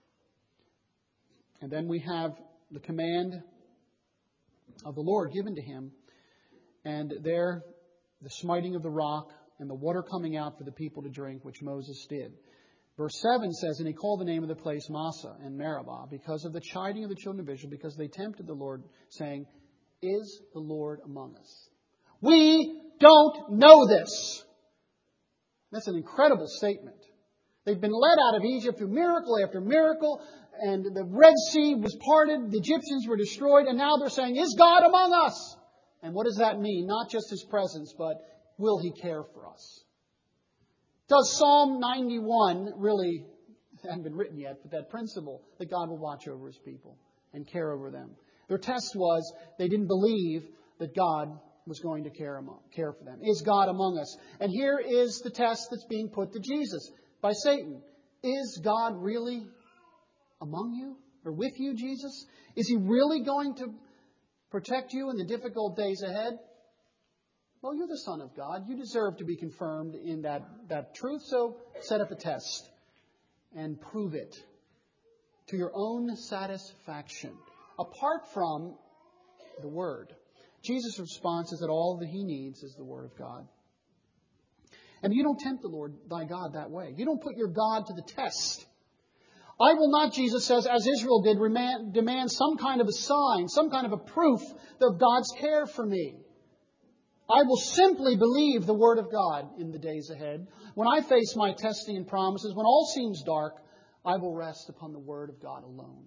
And then we have the command of the Lord given to him. And there, the smiting of the rock and the water coming out for the people to drink, which Moses did. Verse seven says, and he called the name of the place Massah and Meribah, because of the chiding of the children of Israel, because they tempted the Lord, saying, is the Lord among us? We don't know this. That's an incredible statement. They've been led out of Egypt through miracle after miracle, and the Red Sea was parted, the Egyptians were destroyed, and now they're saying, is God among us? And what does that mean? Not just His presence, but will He care for us? Does Psalm ninety-one really, it hasn't been written yet, but that principle that God will watch over His people and care over them. Their test was they didn't believe that God was going to care, among, care for them. Is God among us? And here is the test that's being put to Jesus by Satan. Is God really among you or with you, Jesus? Is He really going to protect you in the difficult days ahead? Well, you're the Son of God. You deserve to be confirmed in that, that truth. So set up a test and prove it to your own satisfaction, apart from the Word. Jesus' response is that all that He needs is the Word of God. And you don't tempt the Lord thy God that way. You don't put your God to the test. I will not, Jesus says, as Israel did, demand, demand some kind of a sign, some kind of a proof of God's care for me. I will simply believe the Word of God in the days ahead. When I face my testing and promises, when all seems dark, I will rest upon the Word of God alone.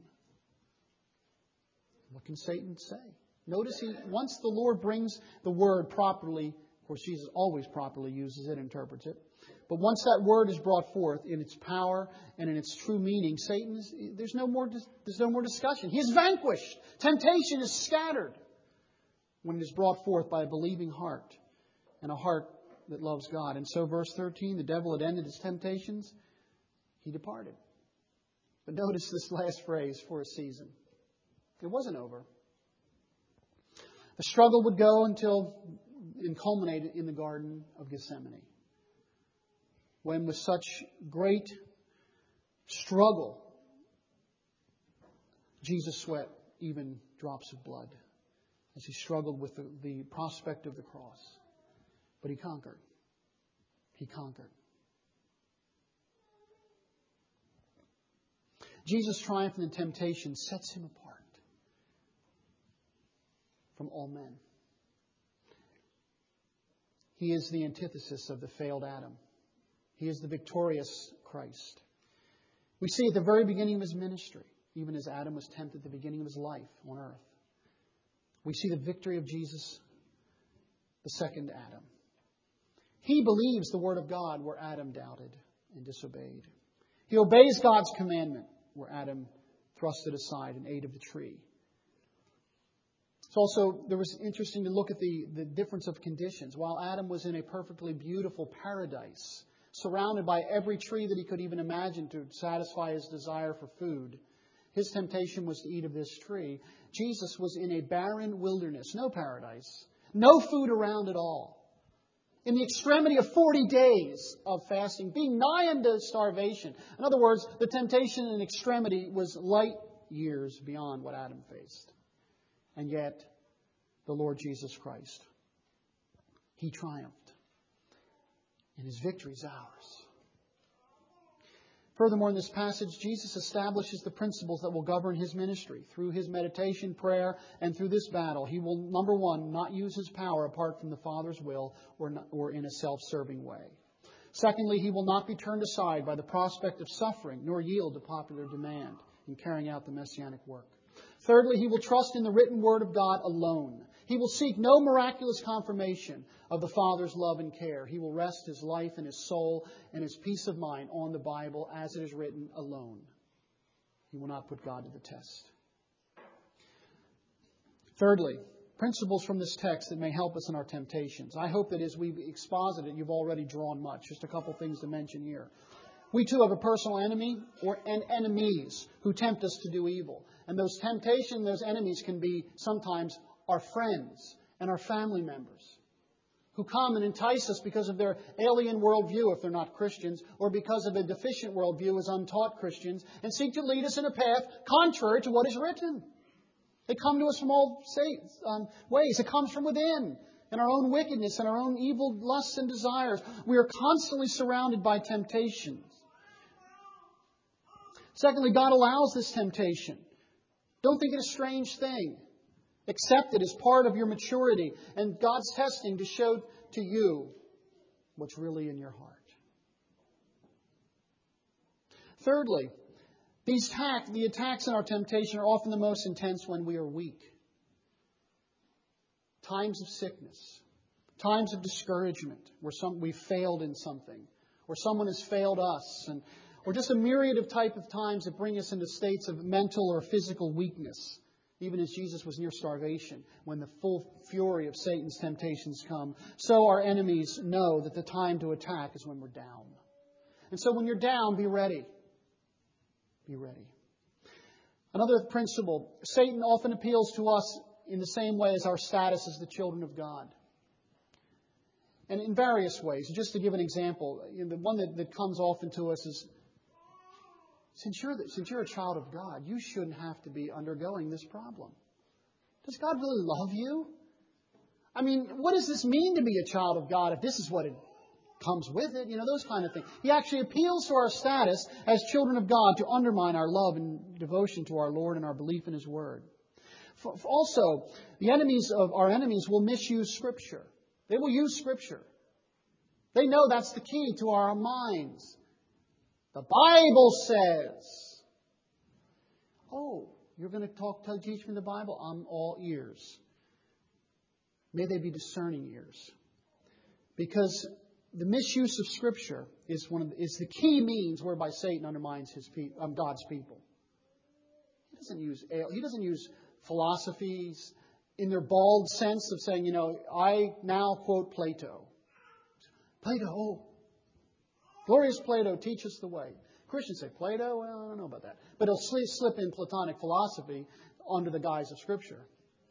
What can Satan say? Notice he, once the Lord brings the Word properly, of course Jesus always properly uses it, interprets it. But once that Word is brought forth in its power and in its true meaning, Satan is, there's no more there's no more discussion. He is vanquished. Temptation is scattered when it is brought forth by a believing heart and a heart that loves God. And so verse thirteen, the devil had ended his temptations. He departed. But notice this last phrase, for a season. It wasn't over. The struggle would go until and culminated in the Garden of Gethsemane, when with such great struggle, Jesus sweat even drops of blood as He struggled with the, the prospect of the cross. But He conquered. He conquered. Jesus' triumph in the temptation sets Him apart from all men. He is the antithesis of the failed Adam. He is the victorious Christ. We see at the very beginning of His ministry, even as Adam was tempted at the beginning of His life on earth, we see the victory of Jesus, the second Adam. He believes the Word of God where Adam doubted and disobeyed. He obeys God's commandment where Adam thrust it aside and ate of the tree. It's also, there was interesting to look at the, the difference of conditions. While Adam was in a perfectly beautiful paradise, surrounded by every tree that he could even imagine to satisfy his desire for food, his temptation was to eat of this tree. Jesus was in a barren wilderness, no paradise, no food around at all. In the extremity of forty days of fasting, being nigh unto starvation. In other words, the temptation and extremity was light years beyond what Adam faced. And yet, the Lord Jesus Christ, He triumphed. And His victory is ours. Furthermore, in this passage, Jesus establishes the principles that will govern His ministry. Through His meditation, prayer, and through this battle, He will, number one, not use His power apart from the Father's will or, not, or in a self-serving way. Secondly, He will not be turned aside by the prospect of suffering, nor yield to popular demand in carrying out the messianic work. Thirdly, He will trust in the written Word of God alone. He will seek no miraculous confirmation of the Father's love and care. He will rest His life and His soul and His peace of mind on the Bible as it is written alone. He will not put God to the test. Thirdly, principles from this text that may help us in our temptations. I hope that as we've exposited, you've already drawn much. Just a couple things to mention here. We too have a personal enemy or and enemies who tempt us to do evil. And those temptations, those enemies can be sometimes our friends and our family members who come and entice us because of their alien worldview if they're not Christians, or because of a deficient worldview as untaught Christians, and seek to lead us in a path contrary to what is written. They come to us from all um, ways. It comes from within, in our own wickedness and our own evil lusts and desires. We are constantly surrounded by temptations. Secondly, God allows this temptation. Don't think it a strange thing. Accept it as part of your maturity and God's testing to show to you what's really in your heart. Thirdly, these attack, the attacks in our temptation are often the most intense when we are weak. Times of sickness, times of discouragement, where some we've failed in something, or someone has failed us, and or just a myriad of type of times that bring us into states of mental or physical weakness. Even as Jesus was near starvation, when the full fury of Satan's temptations come, so our enemies know that the time to attack is when we're down. And so when you're down, be ready. Be ready. Another principle, Satan often appeals to us in the same way as our status as the children of God. And in various ways. Just to give an example, the one that, that comes often to us is, Since you're, the, since you're a child of God, you shouldn't have to be undergoing this problem. Does God really love you? I mean, what does this mean to be a child of God if this is what it comes with it? You know, those kind of things. He actually appeals to our status as children of God to undermine our love and devotion to our Lord and our belief in His Word. Also, the enemies of our enemies will misuse Scripture. They will use Scripture. They know that's the key to our minds. The Bible says. Oh, you're going to talk, tell, teach me the Bible? I'm all ears. May they be discerning ears. Because the misuse of Scripture is one of the, is the key means whereby Satan undermines his pe- um, God's people. He doesn't use he doesn't use philosophies in their bald sense of saying, you know, I now quote Plato. Plato, oh. Glorious Plato, teach us the way. Christians say, Plato? Well, I don't know about that. But he'll slip in Platonic philosophy under the guise of Scripture.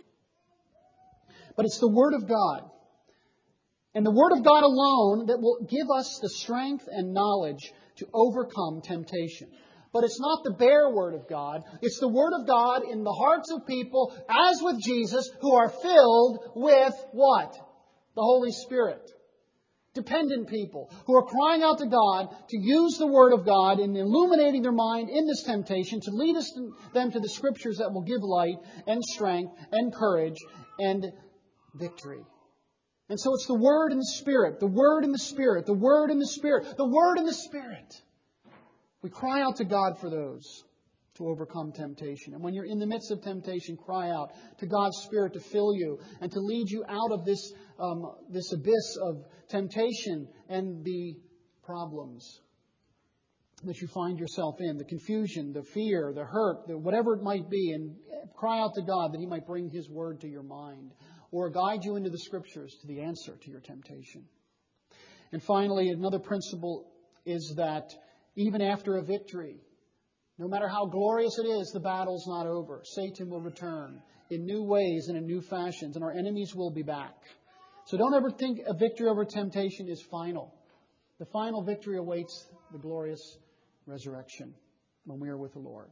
But it's the Word of God. And the Word of God alone that will give us the strength and knowledge to overcome temptation. But it's not the bare Word of God. It's the Word of God in the hearts of people, as with Jesus, who are filled with what? The Holy Spirit. Dependent people who are crying out to God to use the Word of God in illuminating their mind in this temptation to lead us to, them to the Scriptures that will give light and strength and courage and victory. And so it's the Word and the Spirit, the Word and the Spirit, the Word and the Spirit, the Word and the Spirit. We cry out to God for those to overcome temptation. And when you're in the midst of temptation, cry out to God's Spirit to fill you and to lead you out of this um, this abyss of temptation and the problems that you find yourself in, the confusion, the fear, the hurt, the whatever it might be, and cry out to God that He might bring His Word to your mind or guide you into the Scriptures to the answer to your temptation. And finally, another principle is that even after a victory, no matter how glorious it is, the battle's not over. Satan will return in new ways and in new fashions, and our enemies will be back. So don't ever think a victory over temptation is final. The final victory awaits the glorious resurrection when we are with the Lord.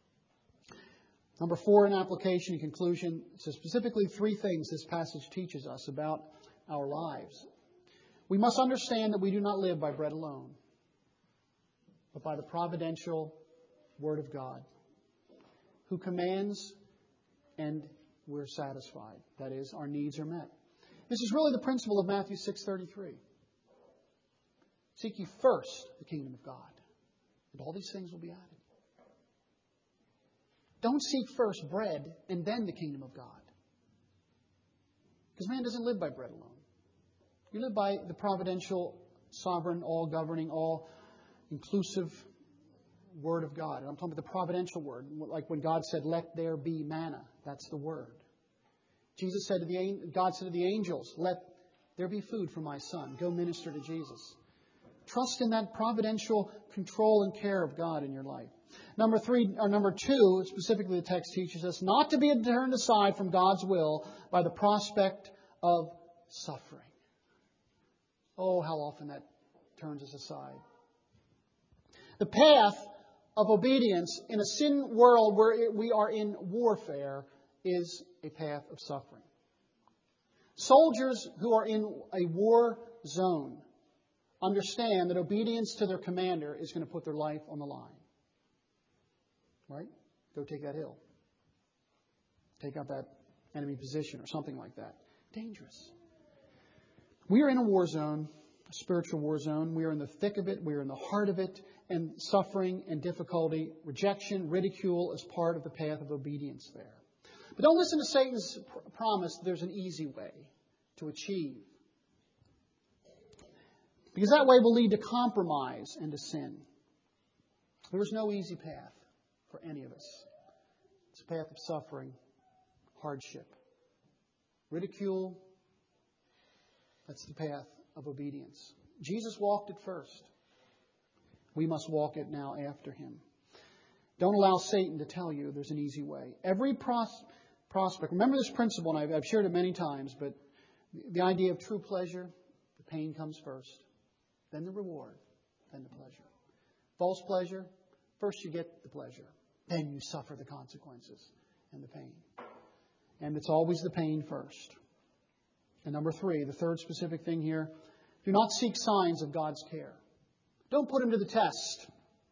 Number four in application and conclusion, so specifically three things this passage teaches us about our lives. We must understand that we do not live by bread alone. but by the providential Word of God, who commands and we're satisfied. That is, our needs are met. This is really the principle of Matthew six thirty-three. Seek ye first the kingdom of God, and all these things will be added. Don't seek first bread and then the kingdom of God. Because man doesn't live by bread alone. You live by the providential, sovereign, all-governing, all-inclusive Word of God. And I'm talking about the providential Word. Like when God said, let there be manna. That's the Word. Jesus said to the God said to the angels, let there be food for my son. Go minister to Jesus. Trust in that providential control and care of God in your life. Number three, or number two, specifically the text teaches us not to be turned aside from God's will by the prospect of suffering. Oh, how often that turns us aside. The path of obedience in a sin world where we are in warfare is a path of suffering. Soldiers who are in a war zone understand that obedience to their commander is going to put their life on the line. Right? Go take that hill. Take out that enemy position or something like that. Dangerous. We are in a war zone, a spiritual war zone. We are in the thick of it. We are in the heart of it. And suffering and difficulty, rejection, ridicule is part of the path of obedience there. But don't listen to Satan's pr- promise that there's an easy way to achieve. Because that way will lead to compromise and to sin. There is no easy path for any of us. It's a path of suffering, hardship, ridicule. That's the path of obedience. Jesus walked it first. We must walk it now after Him. Don't allow Satan to tell you there's an easy way. Every pros- prospect, remember this principle, and I've, I've shared it many times, but the idea of true pleasure, the pain comes first, then the reward, then the pleasure. False pleasure, first you get the pleasure, then you suffer the consequences and the pain. And it's always the pain first. And number three, the third specific thing here, do not seek signs of God's care. Don't put Him to the test.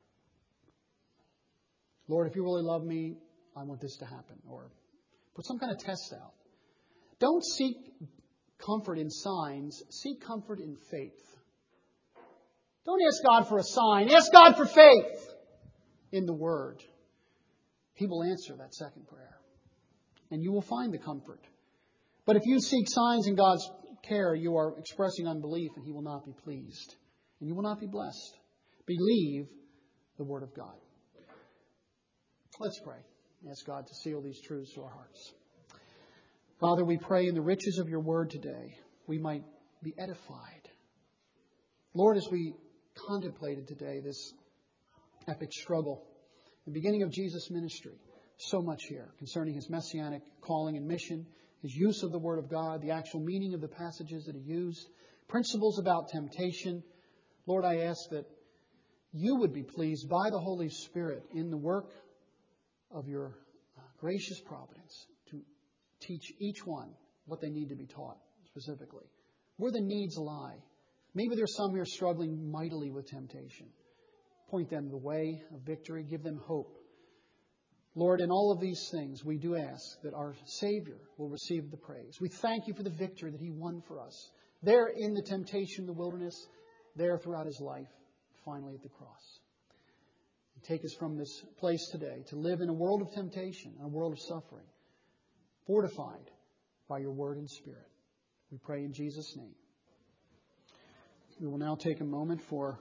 Lord, if you really love me, I want this to happen. Or put some kind of test out. Don't seek comfort in signs. Seek comfort in faith. Don't ask God for a sign. Ask God for faith in the Word. He will answer that second prayer. And you will find the comfort. But if you seek signs in God's care, you are expressing unbelief and He will not be pleased. And you will not be blessed. Believe the Word of God. Let's pray. Ask God to seal these truths to our hearts. Father, we pray in the riches of your Word today, we might be edified. Lord, as we contemplated today this epic struggle, the beginning of Jesus' ministry, so much here concerning His messianic calling and mission, His use of the Word of God, the actual meaning of the passages that He used, principles about temptation. Lord, I ask that you would be pleased by the Holy Spirit in the work of your gracious providence to teach each one what they need to be taught specifically, where the needs lie. Maybe there's some here struggling mightily with temptation. Point them the way of victory. Give them hope. Lord, in all of these things, we do ask that our Savior will receive the praise. We thank you for the victory that He won for us. There in the temptation in the wilderness, there throughout His life, finally at the cross. And take us from this place today to live in a world of temptation, a world of suffering, fortified by your Word and Spirit. We pray in Jesus' name. We will now take a moment for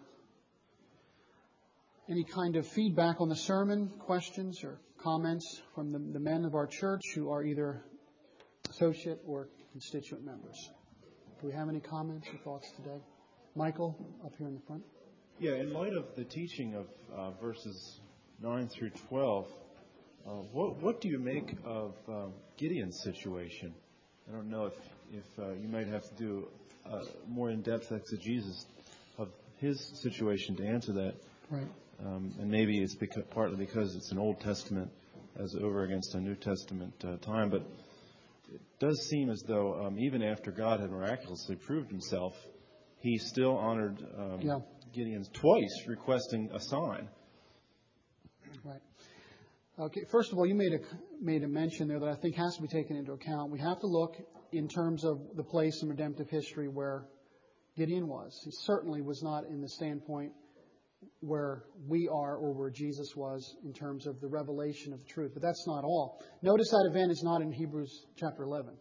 any kind of feedback on the sermon, questions or comments from the, the men of our church who are either associate or constituent members. Do we have any comments or thoughts today? Michael, up here in the front. Yeah, in light of the teaching of uh, verses nine through twelve, uh, what, what do you make of um, Gideon's situation? I don't know if, if uh, you might have to do uh, more in-depth exegesis of his situation to answer that. Right. Um, and maybe it's because, partly because it's an Old Testament as over against a New Testament uh, time. But it does seem as though um, even after God had miraculously proved Himself, He still honored um, yeah. Gideon's twice requesting a sign. Right. Okay. First of all, you made a made a mention there that I think has to be taken into account. We have to look in terms of the place in redemptive history where Gideon was. He certainly was not in the standpoint where we are or where Jesus was in terms of the revelation of the truth. But that's not all. Notice that event is not in Hebrews chapter eleven.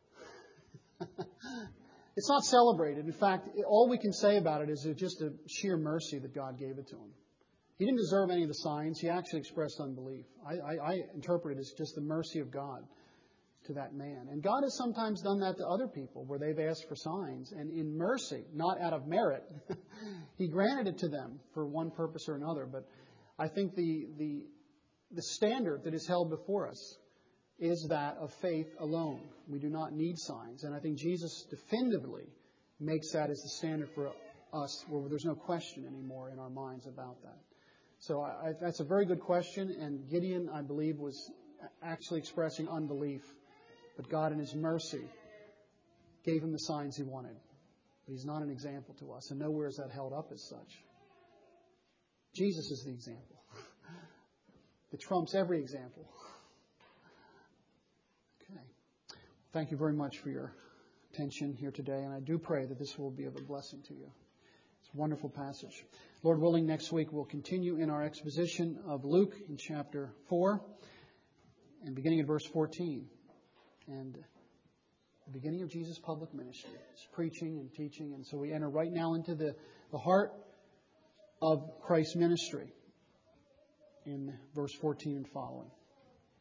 It's not celebrated. In fact, all we can say about it is just a sheer mercy that God gave it to him. He didn't deserve any of the signs. He actually expressed unbelief. I, I, I interpret it as just the mercy of God to that man. And God has sometimes done that to other people where they've asked for signs. And in mercy, not out of merit, He granted it to them for one purpose or another. But I think the, the, the standard that is held before us is that of faith alone. We do not need signs. And I think Jesus definitively makes that as the standard for us where there's no question anymore in our minds about that. So I, that's a very good question. And Gideon, I believe, was actually expressing unbelief. But God in His mercy gave him the signs he wanted. But He's not an example to us. And nowhere is that held up as such. Jesus is the example. It trumps every example. Okay. Thank you very much for your attention here today. And I do pray that this will be of a blessing to you. It's a wonderful passage. Lord willing, next week we'll continue in our exposition of Luke in chapter four and beginning at verse fourteen. And the beginning of Jesus' public ministry. It's preaching and teaching. And so we enter right now into the, the heart of Christ's ministry in verse fourteen and following.